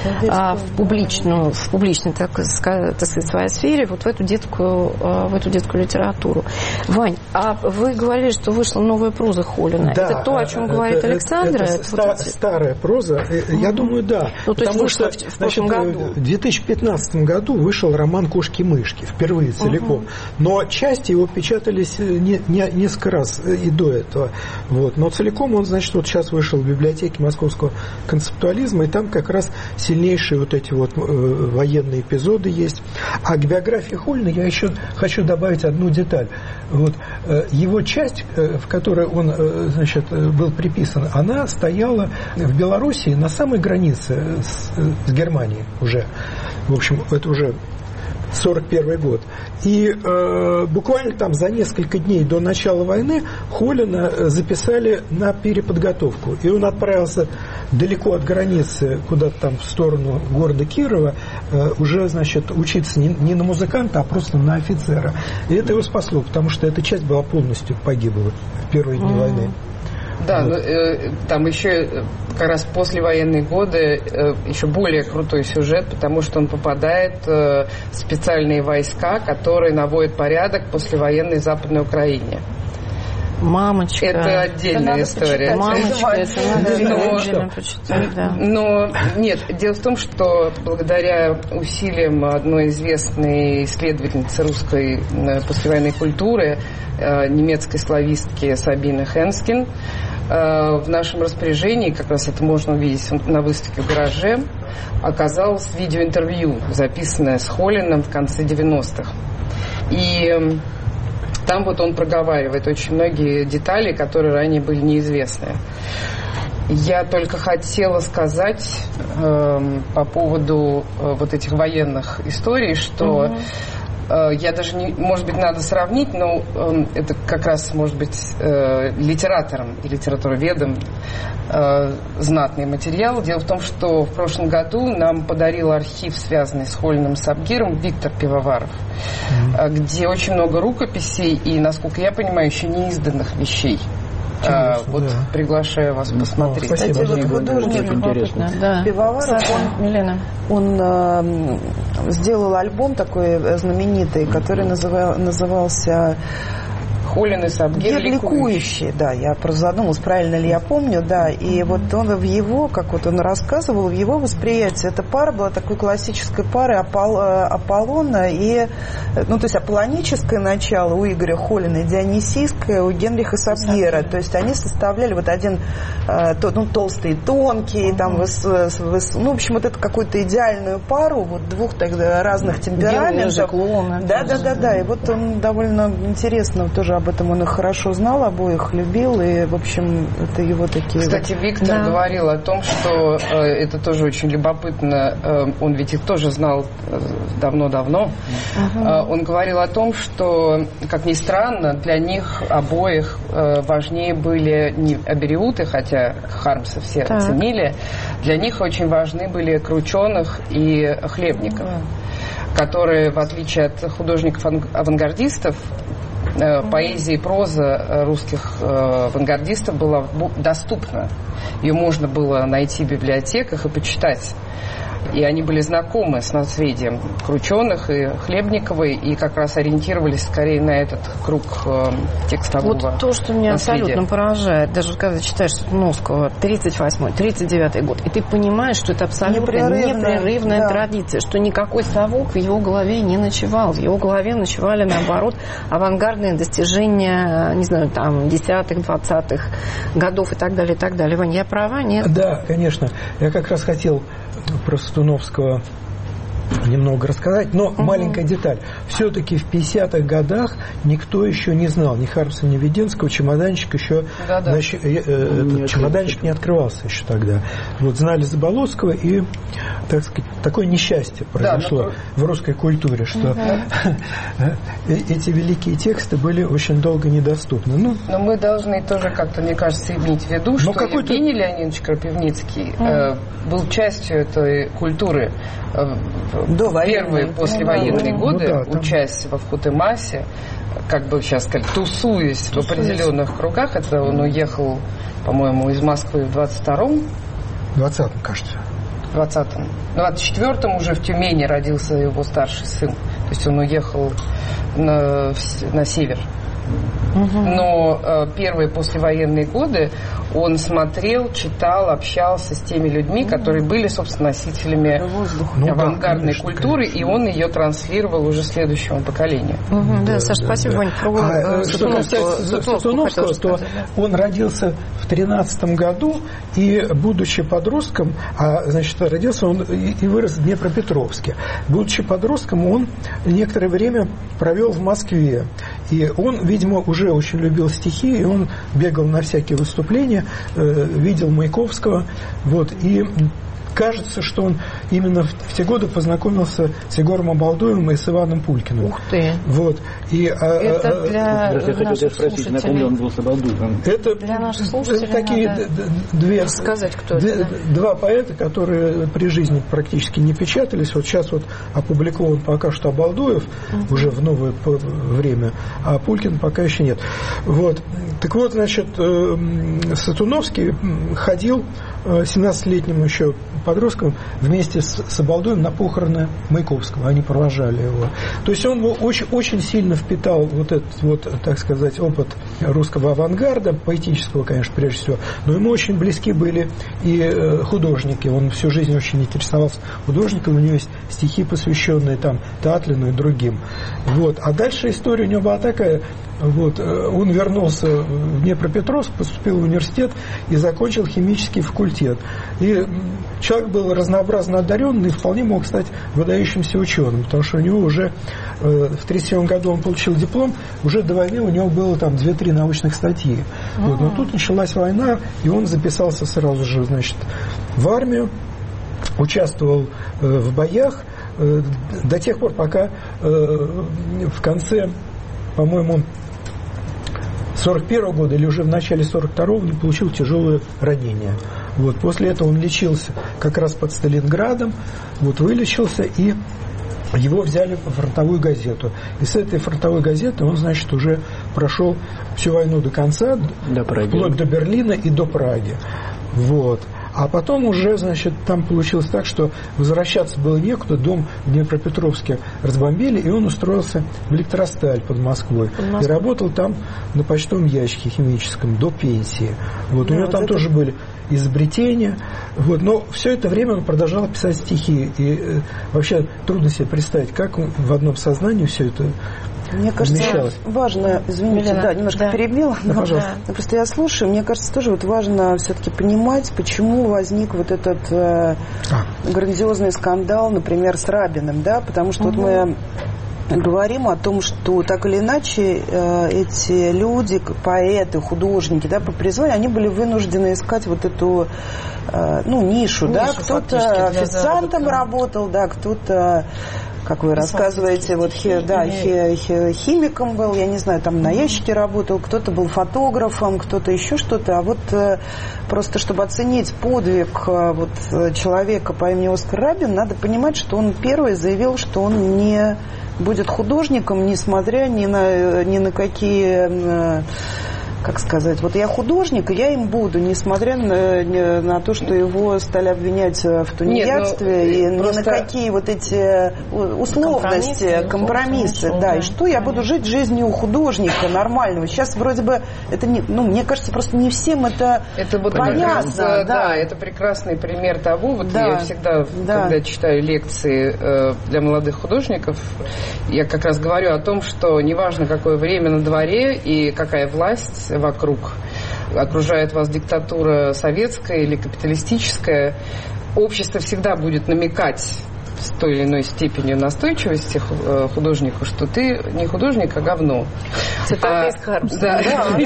в публичной, так сказать, своей сфере, вот в эту детскую литературу. Вань, а вы говорили, что вышла новая проза Холлина. Да, это то, о чем говорит Александра? Это старая проза, я думаю, да. Ну, то есть вышла в прошлом году. В 2015 году вышел роман «Кошки-мышки» впервые целиком. Но части его печатались несколько раз и до этого. Вот. Но целиком он, значит, вот сейчас вышел в библиотеке Московского концептуализма, и там как раз сильнейшие вот эти вот военные эпизоды есть. А к биографии Холлина я еще хочу добавить одну деталь. Вот. Его часть, в которой он, значит, был приписан, она стояла в Белоруссии на самой границе с Германией уже. В общем, это уже 1941 год. И буквально там за несколько дней до начала войны Холлина записали на переподготовку. И он отправился далеко от границы, куда-то там в сторону города Кирова, уже, значит, учиться не на музыканта, а просто на офицера. И это его спасло, потому что эта часть была полностью погибла в первые дни войны. Да, вот. Там еще как раз послевоенные годы еще более крутой сюжет, потому что он попадает в специальные войска, которые наводят порядок в послевоенной Западной Украине. Мамочка. Это отдельная история. Мамочка, это надо отдельно почитать, да. Но нет, дело в том, что благодаря усилиям одной известной исследовательницы русской послевоенной культуры, немецкой славистки Сабины Хенскин, в нашем распоряжении, как раз это можно увидеть на выставке в гараже, оказалось видеоинтервью, записанное с Холлиным в конце 90-х. И там вот он проговаривает очень многие детали, которые ранее были неизвестны. Я только хотела сказать по поводу вот этих военных историй, что я даже не, может быть, надо сравнить, но это как раз, может быть, литераторам и литературоведам знатный материал. Дело в том, что в прошлом году нам подарил архив, связанный с Холлиным Сабгиром, Виктор Пивоваров, где очень много рукописей и, насколько я понимаю, еще не изданных вещей. Вот да. Приглашаю вас посмотреть. Кстати, вот художник Пивоваров, он сделал альбом такой знаменитый, который назывался Холлин и Сабгир ликующий. Да, я просто задумалась, правильно ли я помню, да. И вот он в его, как вот он рассказывал, в его восприятии эта пара была такой классической парой Аполлона и, ну, то есть аполлоническое начало у Игоря Холлина и дионисийское у Генриха Сабгира. То есть они составляли вот один, толстый и тонкий, там, ну, в общем, вот эту какую-то идеальную пару, вот двух тогда разных темпераментов. Да. И вот он довольно интересно тоже об этом он их хорошо знал, обоих любил, и, в общем, это его такие... Кстати, Виктор говорил о том, что это тоже очень любопытно, он ведь их тоже знал давно-давно, он говорил о том, что, как ни странно, для них обоих важнее были не абориуты, хотя Хармса все ценили, для них очень важны были крученых и хлебников. которая, в отличие от художников-авангардистов, поэзия и проза русских авангардистов была доступна. Ее можно было найти в библиотеках и почитать. И они были знакомы с наследием Крученых и Хлебниковой, и как раз ориентировались скорее на этот круг текстового наследия. Вот то, что меня абсолютно поражает, даже когда читаешь Сатуновского, 38-й, 39-й год, и ты понимаешь, что это абсолютно непрерывная традиция, что никакой совок в его голове не ночевал. В его голове ночевали, наоборот, авангардные достижения, не знаю, там, 10-х, 20-х годов и так далее, и так далее. Вань, я права, нет? Да, конечно. Я как раз хотел про Сатуновского немного рассказать, но маленькая деталь. Все-таки в 50-х годах никто еще не знал, ни Хармса, ни Веденского, чемоданчик еще, чемоданчик не открывался еще тогда. Вот знали Заболоцкого, и, так сказать, такое несчастье произошло в русской культуре, что эти великие тексты были очень долго недоступны. Но мы должны тоже как-то, мне кажется, иметь в виду, что Евгений Леонидович Крапивницкий был частью этой культуры первые послевоенные годы, учась во Вхутемасе, как бы сейчас сказать, тусуясь в определенных кругах. Это он уехал, по-моему, из Москвы в 22-м. 20-м, кажется. 20-м. В 24-м уже в Тюмени родился его старший сын. То есть он уехал на север. Но первые послевоенные годы он смотрел, читал, общался с теми людьми, которые были, собственно, носителями авангардной культуры, и он ее транслировал уже следующему поколению. Да, Саша, спасибо, Вань. Что касается Сатуновского, то он родился в 13-м году, и, будучи подростком, родился он и вырос в Днепропетровске. Будучи подростком, он некоторое время провел в Москве. И он, видимо, уже очень любил стихи, и он бегал на всякие выступления, видел Маяковского, и кажется, что он именно в те годы познакомился с Егором Обалдуевым и с Иваном Пулькиным. Ух ты! Это для наших слушателей. Знакомлен он был с Обалдуевым. Это для наших слушателей такие два поэта, которые при жизни практически не печатались. Вот сейчас опубликован пока что Обалдуев, уже в новое время, а Пулькин пока еще нет. Так вот, Сатуновский ходил 17-летним еще подростком вместе с Обалдуевым на похороны Маяковского. Они провожали его. То есть он очень, очень сильно впитал этот, так сказать, опыт русского авангарда, поэтического, конечно, прежде всего, но ему очень близки были и художники. Он всю жизнь очень интересовался художником. У него есть стихи, посвященные Татлину и другим. А дальше история у него была такая. Он вернулся в Днепропетровск, поступил в университет и закончил химический факультет. И человек был разнообразно одаренный и вполне мог стать выдающимся ученым, потому что у него уже в 1937 году он получил диплом, уже до войны у него было 2-3 научных статьи. Но тут началась война, и он записался сразу же, в армию, участвовал в боях до тех пор, пока в конце, по-моему, 41 года или уже в начале 42-го не получил тяжелое ранение. После этого он лечился как раз под Сталинградом, вылечился, и его взяли в фронтовую газету. И с этой фронтовой газеты он, уже прошел всю войну до конца, вплоть до Берлина и до Праги. А потом уже, там получилось так, что возвращаться было некуда, дом в Днепропетровске разбомбили, и он устроился в Электросталь под Москвой. И работал там на почтовом ящике химическом до пенсии. У него там тоже были изобретения. Но все это время он продолжал писать стихи. И вообще трудно себе представить, как в одном сознании все это Мне кажется, важно, извините, немножко перебила, но просто я слушаю, мне кажется, тоже важно все-таки понимать, почему возник этот грандиозный скандал, например, с Рабиным, потому что мы говорим о том, что так или иначе эти люди, поэты, художники, да, по призванию, они были вынуждены искать вот эту нишу, да, кто-то официантом работал, да, кто-то, как вы рассказываете, вот химиком был, я не знаю, там на ящике работал, кто-то был фотографом, кто-то еще что-то, а вот просто чтобы оценить подвиг вот человека по имени Оскар Рабин, надо понимать, что он первый заявил, что он не будет художником, несмотря ни на какие, как сказать, вот я художник, и я им буду, несмотря на то, что его стали обвинять в тунеядстве, и ни на какие вот эти условности, компромиссы, да, и что я буду жить жизнью художника нормального. Сейчас вроде бы это не, мне кажется, просто не всем это вот понятно. Да, это прекрасный пример того, вот я всегда, когда читаю лекции для молодых художников, я как раз говорю о том, что неважно, какое время на дворе и какая власть вокруг, окружает вас диктатура советская или капиталистическая, общество всегда будет намекать с той или иной степенью настойчивости художнику, что ты не художник, а говно. Цитата из Хармса. Да.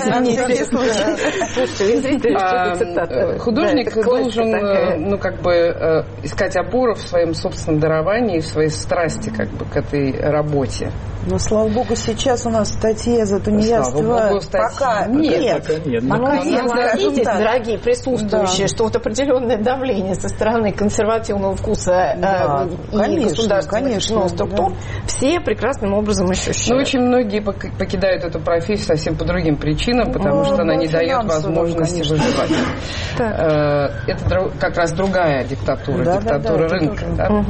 Художник должен, искать опору в своем собственном даровании, в своей страсти, к этой работе. Но, слава богу, сейчас у нас статья за тунеядство пока нет. Согласитесь, дорогие присутствующие, что вот определенное давление со стороны консервативного вкуса и государственных структур все прекрасным образом ощущают. Но очень многие покидают эту профессию совсем по другим причинам, потому что она не дает возможности выживать. Это как раз другая диктатура, диктатура рынка.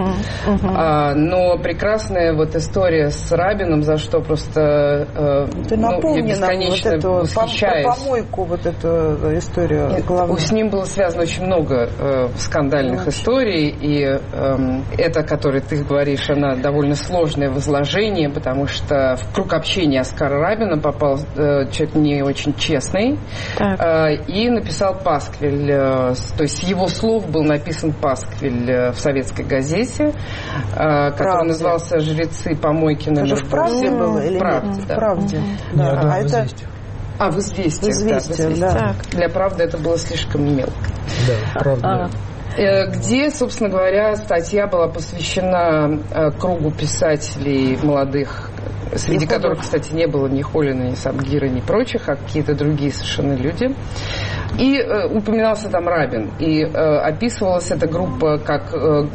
Но прекрасная вот история с Рабином, за что просто я бесконечно восхищаюсь. Про помойку вот эту историю главную. С ним было связано очень много скандальных историй, и это, о которой ты говоришь, она довольно сложное в изложении, потому что в круг общения Оскара Рабина попал человек не очень честный, и написал пасквиль, то есть с его слов был написан пасквиль в советской газете, который назывался «Жрецы помойки номер 8». В «Правде» было? Или «Правде», да. В «Правде». Да. В «Известиях», да. Для «Правды» это было слишком мелко. Да, «Правда». Где, собственно говоря, статья была посвящена кругу писателей молодых, среди которых, кстати, не было ни Холина, ни Сабгира, ни прочих, а какие-то другие совершенно люди. И упоминался там Рабин. И описывалась эта группа как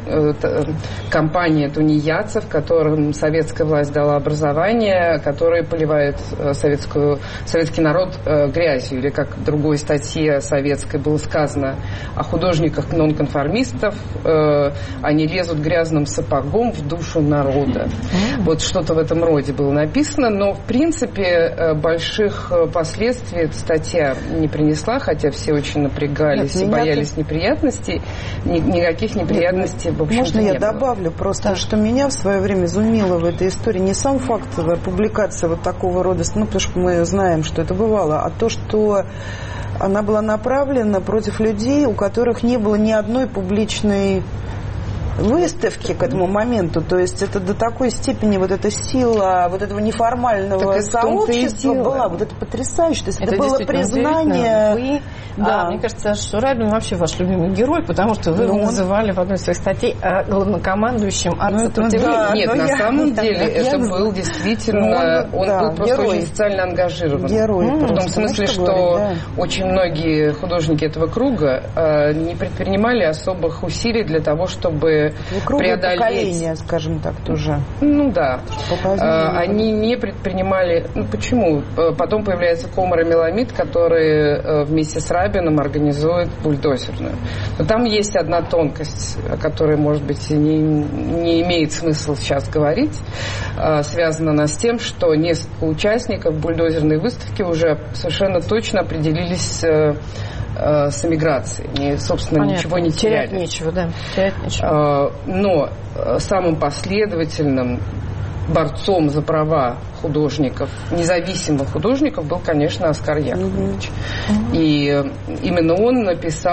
компания тунеядцев, которым советская власть дала образование, которые поливают советский народ грязью. Или, как в другой статье советской было сказано о художниках нонконформистов, они лезут грязным сапогом в душу народа. Вот что-то в этом роде было написано, но в принципе больших последствий эта статья не принесла, хотя все очень напрягались и боялись неприятностей. Никаких неприятностей, в общем-то, можно я добавлю просто, что меня в свое время изумило в этой истории не сам факт публикации вот такого рода, потому что мы знаем, что это бывало, а то, что она была направлена против людей, у которых не было ни одной публичной выставки к этому моменту, то есть это до такой степени вот эта сила вот этого неформального сообщества была, вот это потрясающе, то есть это было признание. Мне кажется, что Рабин вообще ваш любимый герой, потому что вы его называли в одной из своих статей главнокомандующим артсопротивлением. Нет, на самом деле это был действительно, он был просто очень социально ангажирован. Герой. В том смысле, что очень многие художники этого круга не предпринимали особых усилий для того, чтобы преодолеть... поколения, скажем так, тоже. Они не предпринимали... почему? Потом появляется Комар и Меламид, которые вместе с Рабином организуют бульдозерную. Но там есть одна тонкость, о которой, может быть, не имеет смысла сейчас говорить. Связана она с тем, что несколько участников бульдозерной выставки уже совершенно точно определились с эмиграцией. Они, собственно, ничего не теряли. Терять нечего. Но самым последовательным борцом за права художников, независимых художников, был, конечно, Оскар Яковлевич. И именно он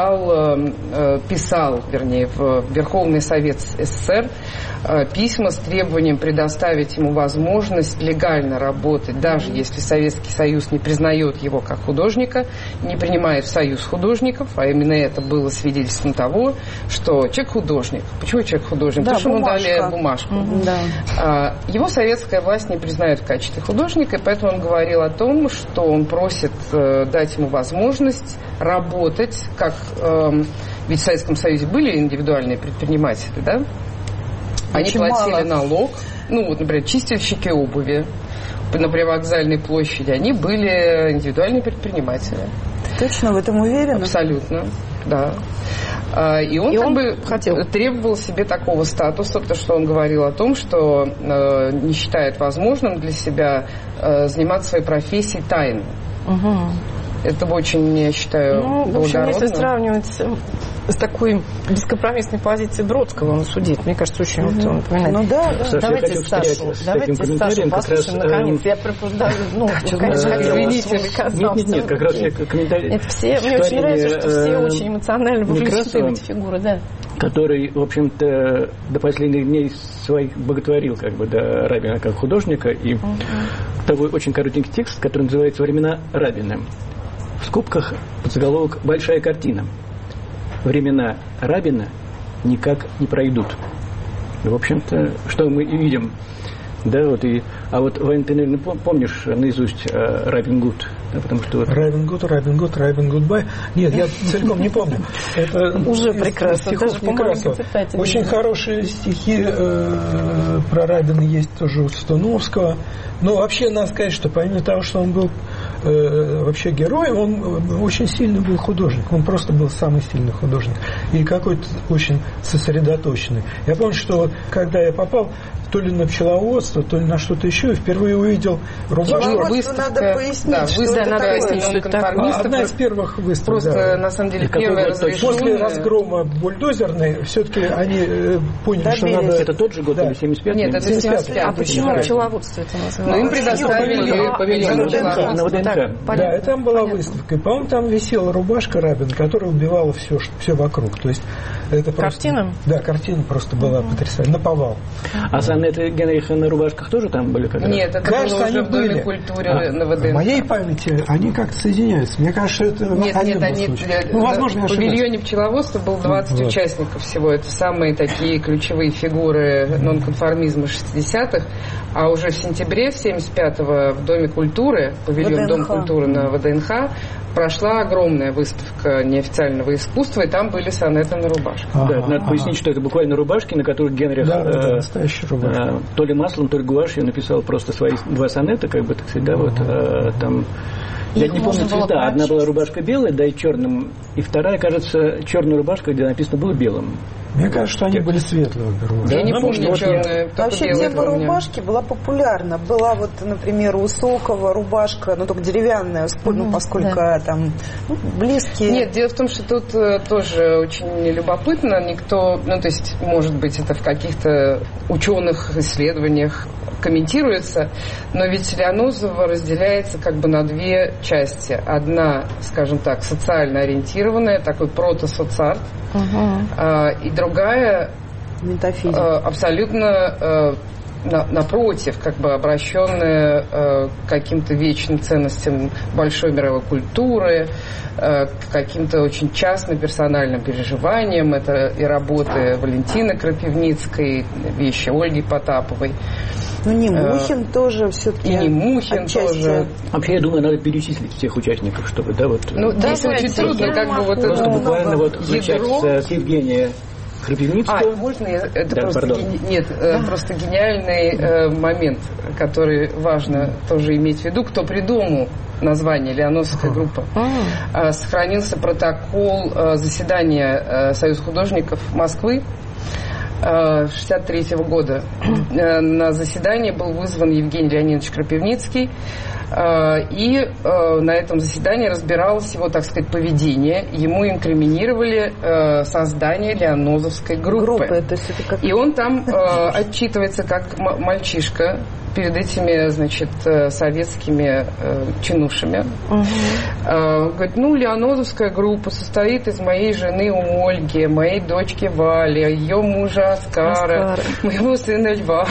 писал в Верховный Совет СССР письма с требованием предоставить ему возможность легально работать, даже если Советский Союз не признает его как художника, не принимает в Союз художников, а именно это было свидетельством того, что человек художник. Почему человек художник? Да, потому что ему дали бумажку. Да. Его советская власть не признает в качестве художника, и поэтому он говорил о том, что он просит дать ему возможность работать, как ведь в Советском Союзе были индивидуальные предприниматели, да? Они платили налог, например, чистильщики обуви на привокзальной площади, они были индивидуальные предприниматели. Точно в этом уверена? Абсолютно, да. И он требовал себе такого статуса, потому что он говорил о том, что не считает возможным для себя заниматься своей профессией тайно. Это очень, я считаю, благородно. В общем, если сравнивать с такой бескомпромиссной позицией Бродского, он судит, мне кажется, очень он напоминает. Давайте Сашу послушаем, наконец. Я пропускаю, конечно, Нет, как раз я комментарий. Мне очень нравится, что все очень эмоционально вовлечены в эти фигуры, да. Который, в общем-то, до последних дней своих боготворил Рабина как художника. И такой очень коротенький текст, который называется «Времена Рабина». В скобках подзаголовок «Большая картина». Времена Рабина никак не пройдут. В общем-то, что мы и видим. А вот, Ваня, ты, наверное, помнишь наизусть Рабин Гуд? Да, потому что Рабин Гуд, Бай. Нет, я целиком не помню. Это уже прекрасно. Даже Некрасова. Очень хорошие стихи про Рабина есть тоже у Становского. Но вообще надо сказать, что помимо того, что он был вообще герой, он очень сильный был художник. Он просто был самый сильный художник. И какой-то очень сосредоточенный. Я помню, что когда я попал то ли на пчеловодство, то ли на что-то еще, и впервые увидел рубашку. Надо пояснить, что это такое. Одна из первых выставок. Просто, на самом деле, первая разрешенная. После разгрома бульдозерной, все-таки они поняли, что надо... Это тот же год, или 75-й? Нет, это 75-й. А почему пчеловодство это называлось? Им предоставили павильон пчеловодства. Да, и там была выставка. И, по-моему, там висела рубашка Рабина, которая убивала все вокруг. То есть это картина? Да, картина просто была потрясающая. Наповал. А сонеты Генриха на рубашках тоже там были? Нет, это было уже в Доме культуры на ВДНХ. В моей памяти они как-то соединяются. Мне кажется, это Нет, они... возможно, в павильоне пчеловодства было 20 участников всего. Это самые такие ключевые фигуры нонконформизма 60-х. А уже в сентябре 75-го в Доме культуры, павильон Дом культуры на ВДНХ, прошла огромная выставка неофициального искусства, и там были сонеты на рубашках. Да, надо пояснить, что это буквально рубашки, на которых Генрих то ли маслом, то ли гуашью написал просто свои 2 сонета, так сказать, там... Я не помню цвета. Одна была рубашка белая, и черным. И вторая, кажется, черная рубашка, где написано было белым. Мне кажется, что они были светлые. Я не помню черная. Вообще тема рубашки была популярна. Была например, у Сокова рубашка, только деревянная, поскольку там близкие. Нет, дело в том, что тут тоже очень любопытно. Никто, то есть, может быть, это в каких-то ученых исследованиях комментируется, но ведь Лианозово разделяется на 2 части. Одна, скажем так, социально ориентированная, такой протосоцарт, и другая абсолютно напротив, обращенная к каким-то вечным ценностям большой мировой культуры, к каким-то очень частным персональным переживаниям. Это и работы Валентины Крапивницкой, вещи Ольги Потаповой. Немухин тоже все-таки. И Немухин тоже. Вообще, я думаю, надо перечислить всех участников, чтобы, здесь очень трудно, просто буквально начать с Евгения Крапивницкого. Можно я... Это просто гениальный момент, который важно тоже иметь в виду. Кто придумал название Лианозовская группа? Сохранился протокол заседания Союза художников Москвы 1963 года. На заседание был вызван Евгений Леонидович Крапивницкий. И на этом заседании разбиралось его, так сказать, поведение. Ему инкриминировали создание лианозовской группы. И он там отчитывается как мальчишка перед этими, значит, советскими чинушами. Говорит, лианозовская группа состоит из моей жены Ольги, моей дочки Вали, ее мужа Оскара, моего сына Льва.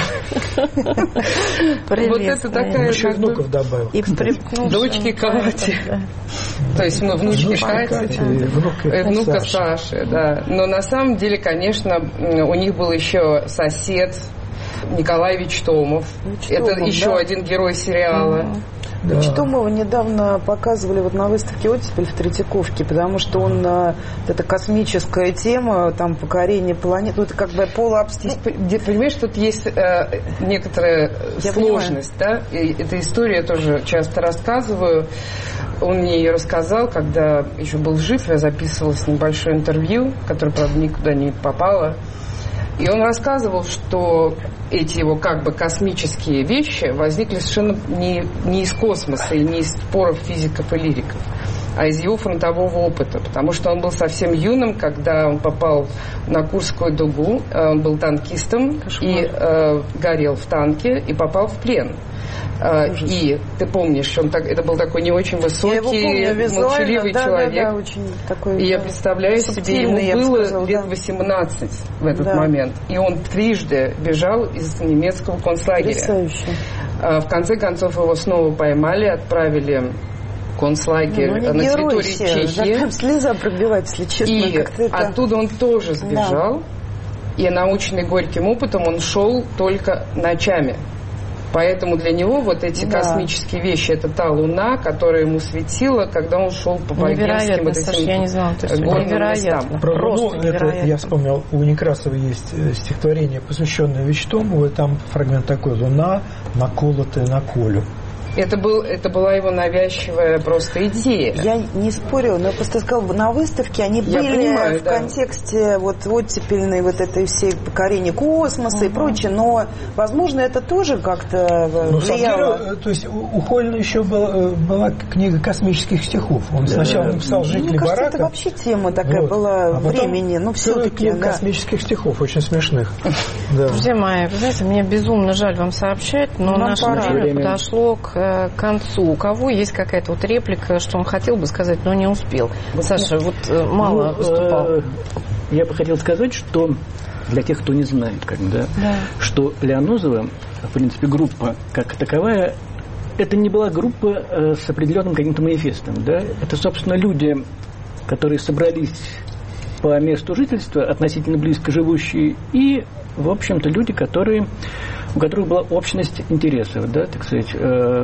Вот это такая... Еще внуков добавил. Дочки Кати. То есть мы внучки Кати и внука Саши. Да. Но на самом деле, конечно, у них был еще сосед Николай Вичтомов. Это еще один герой сериала. Да. Вичтомова недавно показывали вот на выставке «Оттепель» в Третьяковке, потому что он, это космическая тема, там покорение планет, это как бы полуобстись. Понимаешь, тут есть некоторая сложность, да? И эта история я тоже часто рассказываю. Он мне ее рассказал, когда еще был жив, я записывала с ним большое интервью, которое, правда, никуда не попало. И он рассказывал, что эти его как бы космические вещи возникли совершенно не из космоса и не из споров физиков и лириков, а из его фронтового опыта. Потому что он был совсем юным, когда он попал на Курскую дугу. Он был танкистом и горел в танке и попал в плен. И ты помнишь, это был такой не очень высокий, молчаливый человек. Да, очень такой, и я представляю себе, ему было лет 18 в этот момент. И он трижды бежал из немецкого концлагеря. В конце концов его снова поймали, отправили в концлагерь на территории Чехии. Прям слеза пробивается, если честно. И оттуда он тоже сбежал. И наученный горьким опытом он шел только ночами. Поэтому для него вот эти космические вещи, это та луна, которая ему светила, когда он шел по богемским вот этим горным местам. Про луну, это я вспомнил, у Некрасова есть стихотворение, посвященное Вичтомову, и там фрагмент такой: «Луна, наколотая на Колю». Это была его навязчивая просто идея. Я не спорила, но я просто сказала, на выставке они были в контексте вот оттепельной вот этой всей покорения космоса и прочее, но, возможно, это тоже как-то влияло. То есть у Хольна еще была книга космических стихов. Он сначала написал «Жители барака». Кажется, это вообще тема такая была времени, но все-таки. Космических стихов, очень смешных. Друзья мои, вы знаете, мне безумно жаль вам сообщать, но наше время подошло к концу. У кого есть какая-то вот реплика, что он хотел бы сказать, но не успел? Саша, вот мало выступал. Я бы хотел сказать, что для тех, кто не знает, что Лианозова, в принципе, группа как таковая, это не была группа с определенным каким-то манифестом. Да? Это, собственно, люди, которые собрались по месту жительства, относительно близко живущие, и, в общем-то, люди, у которых была общность интересов, да, так сказать.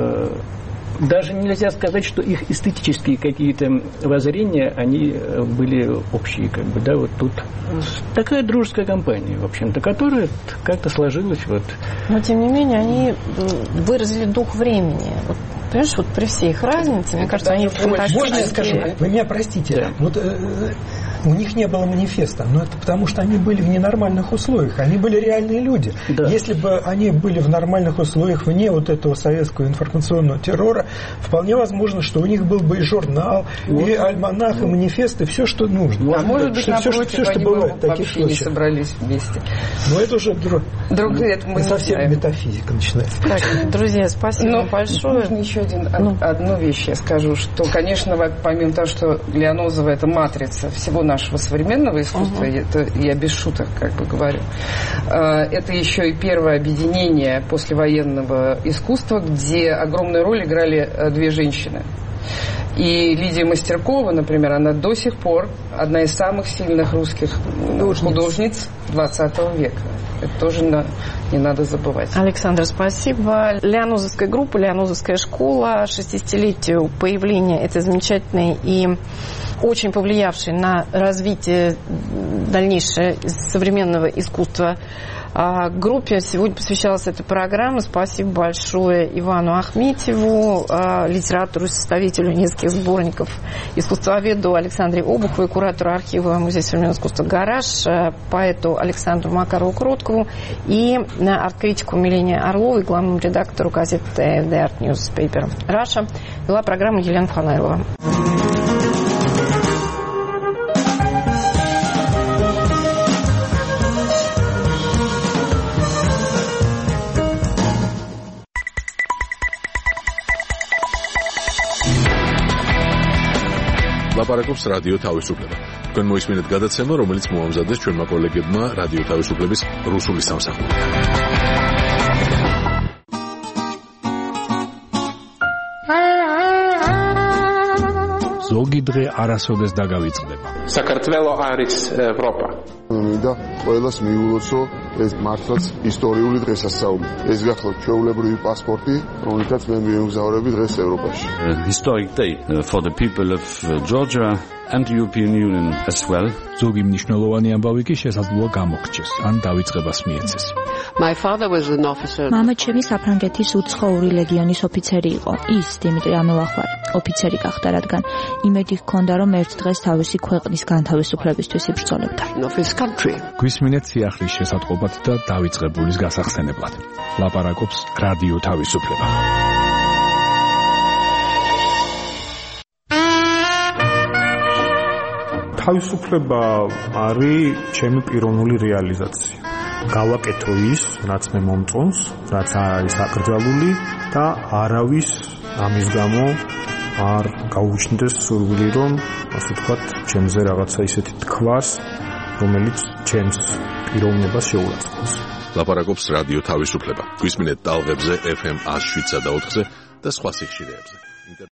Даже нельзя сказать, что их эстетические какие-то воззрения, они были общие, да, вот тут такая дружеская компания, в общем-то, которая как-то сложилась, вот. Но, тем не менее, они выразили дух времени. Вот, понимаешь, вот при всей их разнице, мне кажется, они фантастические. Можно я скажу? Вы меня простите. Да. Вот у них не было манифеста, но это потому, что они были в ненормальных условиях. Они были реальные люди. Да. Если бы они были в нормальных условиях, вне вот этого советского информационного террора, вполне возможно, что у них был бы и журнал, и альманах, и манифест, и все, что нужно. А может быть, напротив, все, что бывает, вообще не собрались вместе. Но это уже совсем метафизика начинается. Так, друзья, спасибо большое. Можно еще одну вещь я скажу, что, конечно, помимо того, что Лианозова — это матрица всего нашего современного искусства, это я без шуток как бы говорю, это еще и первое объединение послевоенного искусства, где огромную роль играли две женщины. И Лидия Мастеркова, например, она до сих пор одна из самых сильных русских художниц 20 века. Это тоже не надо забывать. Александр, спасибо. Лианозовская группа, Лианозовская школа, 60-летию появления этой замечательной и очень повлиявшей на развитие дальнейшее современного искусства Группе сегодня посвящалась эта программа. Спасибо большое Ивану Ахметьеву, литератору и составителю нескольких сборников, искусствоведу Александре Обуховой, куратору архива Музея современного искусства «Гараж», поэту Александру Макарову-Кроткову и арт-критику Милене Орловой, главному редактору газеты The Art Newspaper Russia. Вела программу Елена Фанайлова. ლაპარაკობს რადიო თავისუფლება. თქვენ მოისმინეთ გადაცემა, რომელიც მოამზადეს ჩვენმა კოლეგებმა რადიო თავისუფლების რუსული სამსახურიდან. ზოგი დღე არასოდეს დაგავიწყდება. საქართველო არის ევროპა. მინდა ყველას მიულოცო ეს მართლაც ისტორიული დღესასწაული. ეს გახლავთ ჩვეულებრივი პასპორტი, რომელთაც მე მიემგზავრები დღეს ევროპაში. Historic day for the people of Georgia and the European Union as well. ზოგი მნიშვნელოვანი ამბავი კი შესაძლოა გამოხჩეს, ან დავიწყებას მიეცეს. My father was an officer. მამა ჩემი საფრანგეთის უცხოური ლეგიონის ოფიცერი იყო. ის დიმიტრი ამოვახვარ, ოფიცერი გახდა, რადგან იმედი ჰქონდა, რომ ერთ დღეს თავისი ქვეყნის განთავისუფლებისთვის იბრძოლებდა. გვისმინეთ სიახლის შესატყობად და დავიწყებულის გასახსენებლად. ლაპარაკობს რადიო თავისუფლება. თავისუფლება არის ჩემი პიროვნული რეალიზაცია. გავაკეთო ის, რაც მე მომწონს, რაც არ არის აკრძალული და არავის ამის გამო არ გაუჩნდეს სურვილი, რომ ასე ვთქვათ, ჩემზე რაღაცა ისეთი თქვას, რომელიც ჩემს პიროვნებას შეურაცხყოფს. ლაპარაკობს რადიო თავისუფლება. გვისმინეთ ტალღებზე FM 107 და 4-ზე და სხვა სიხშირეებზე.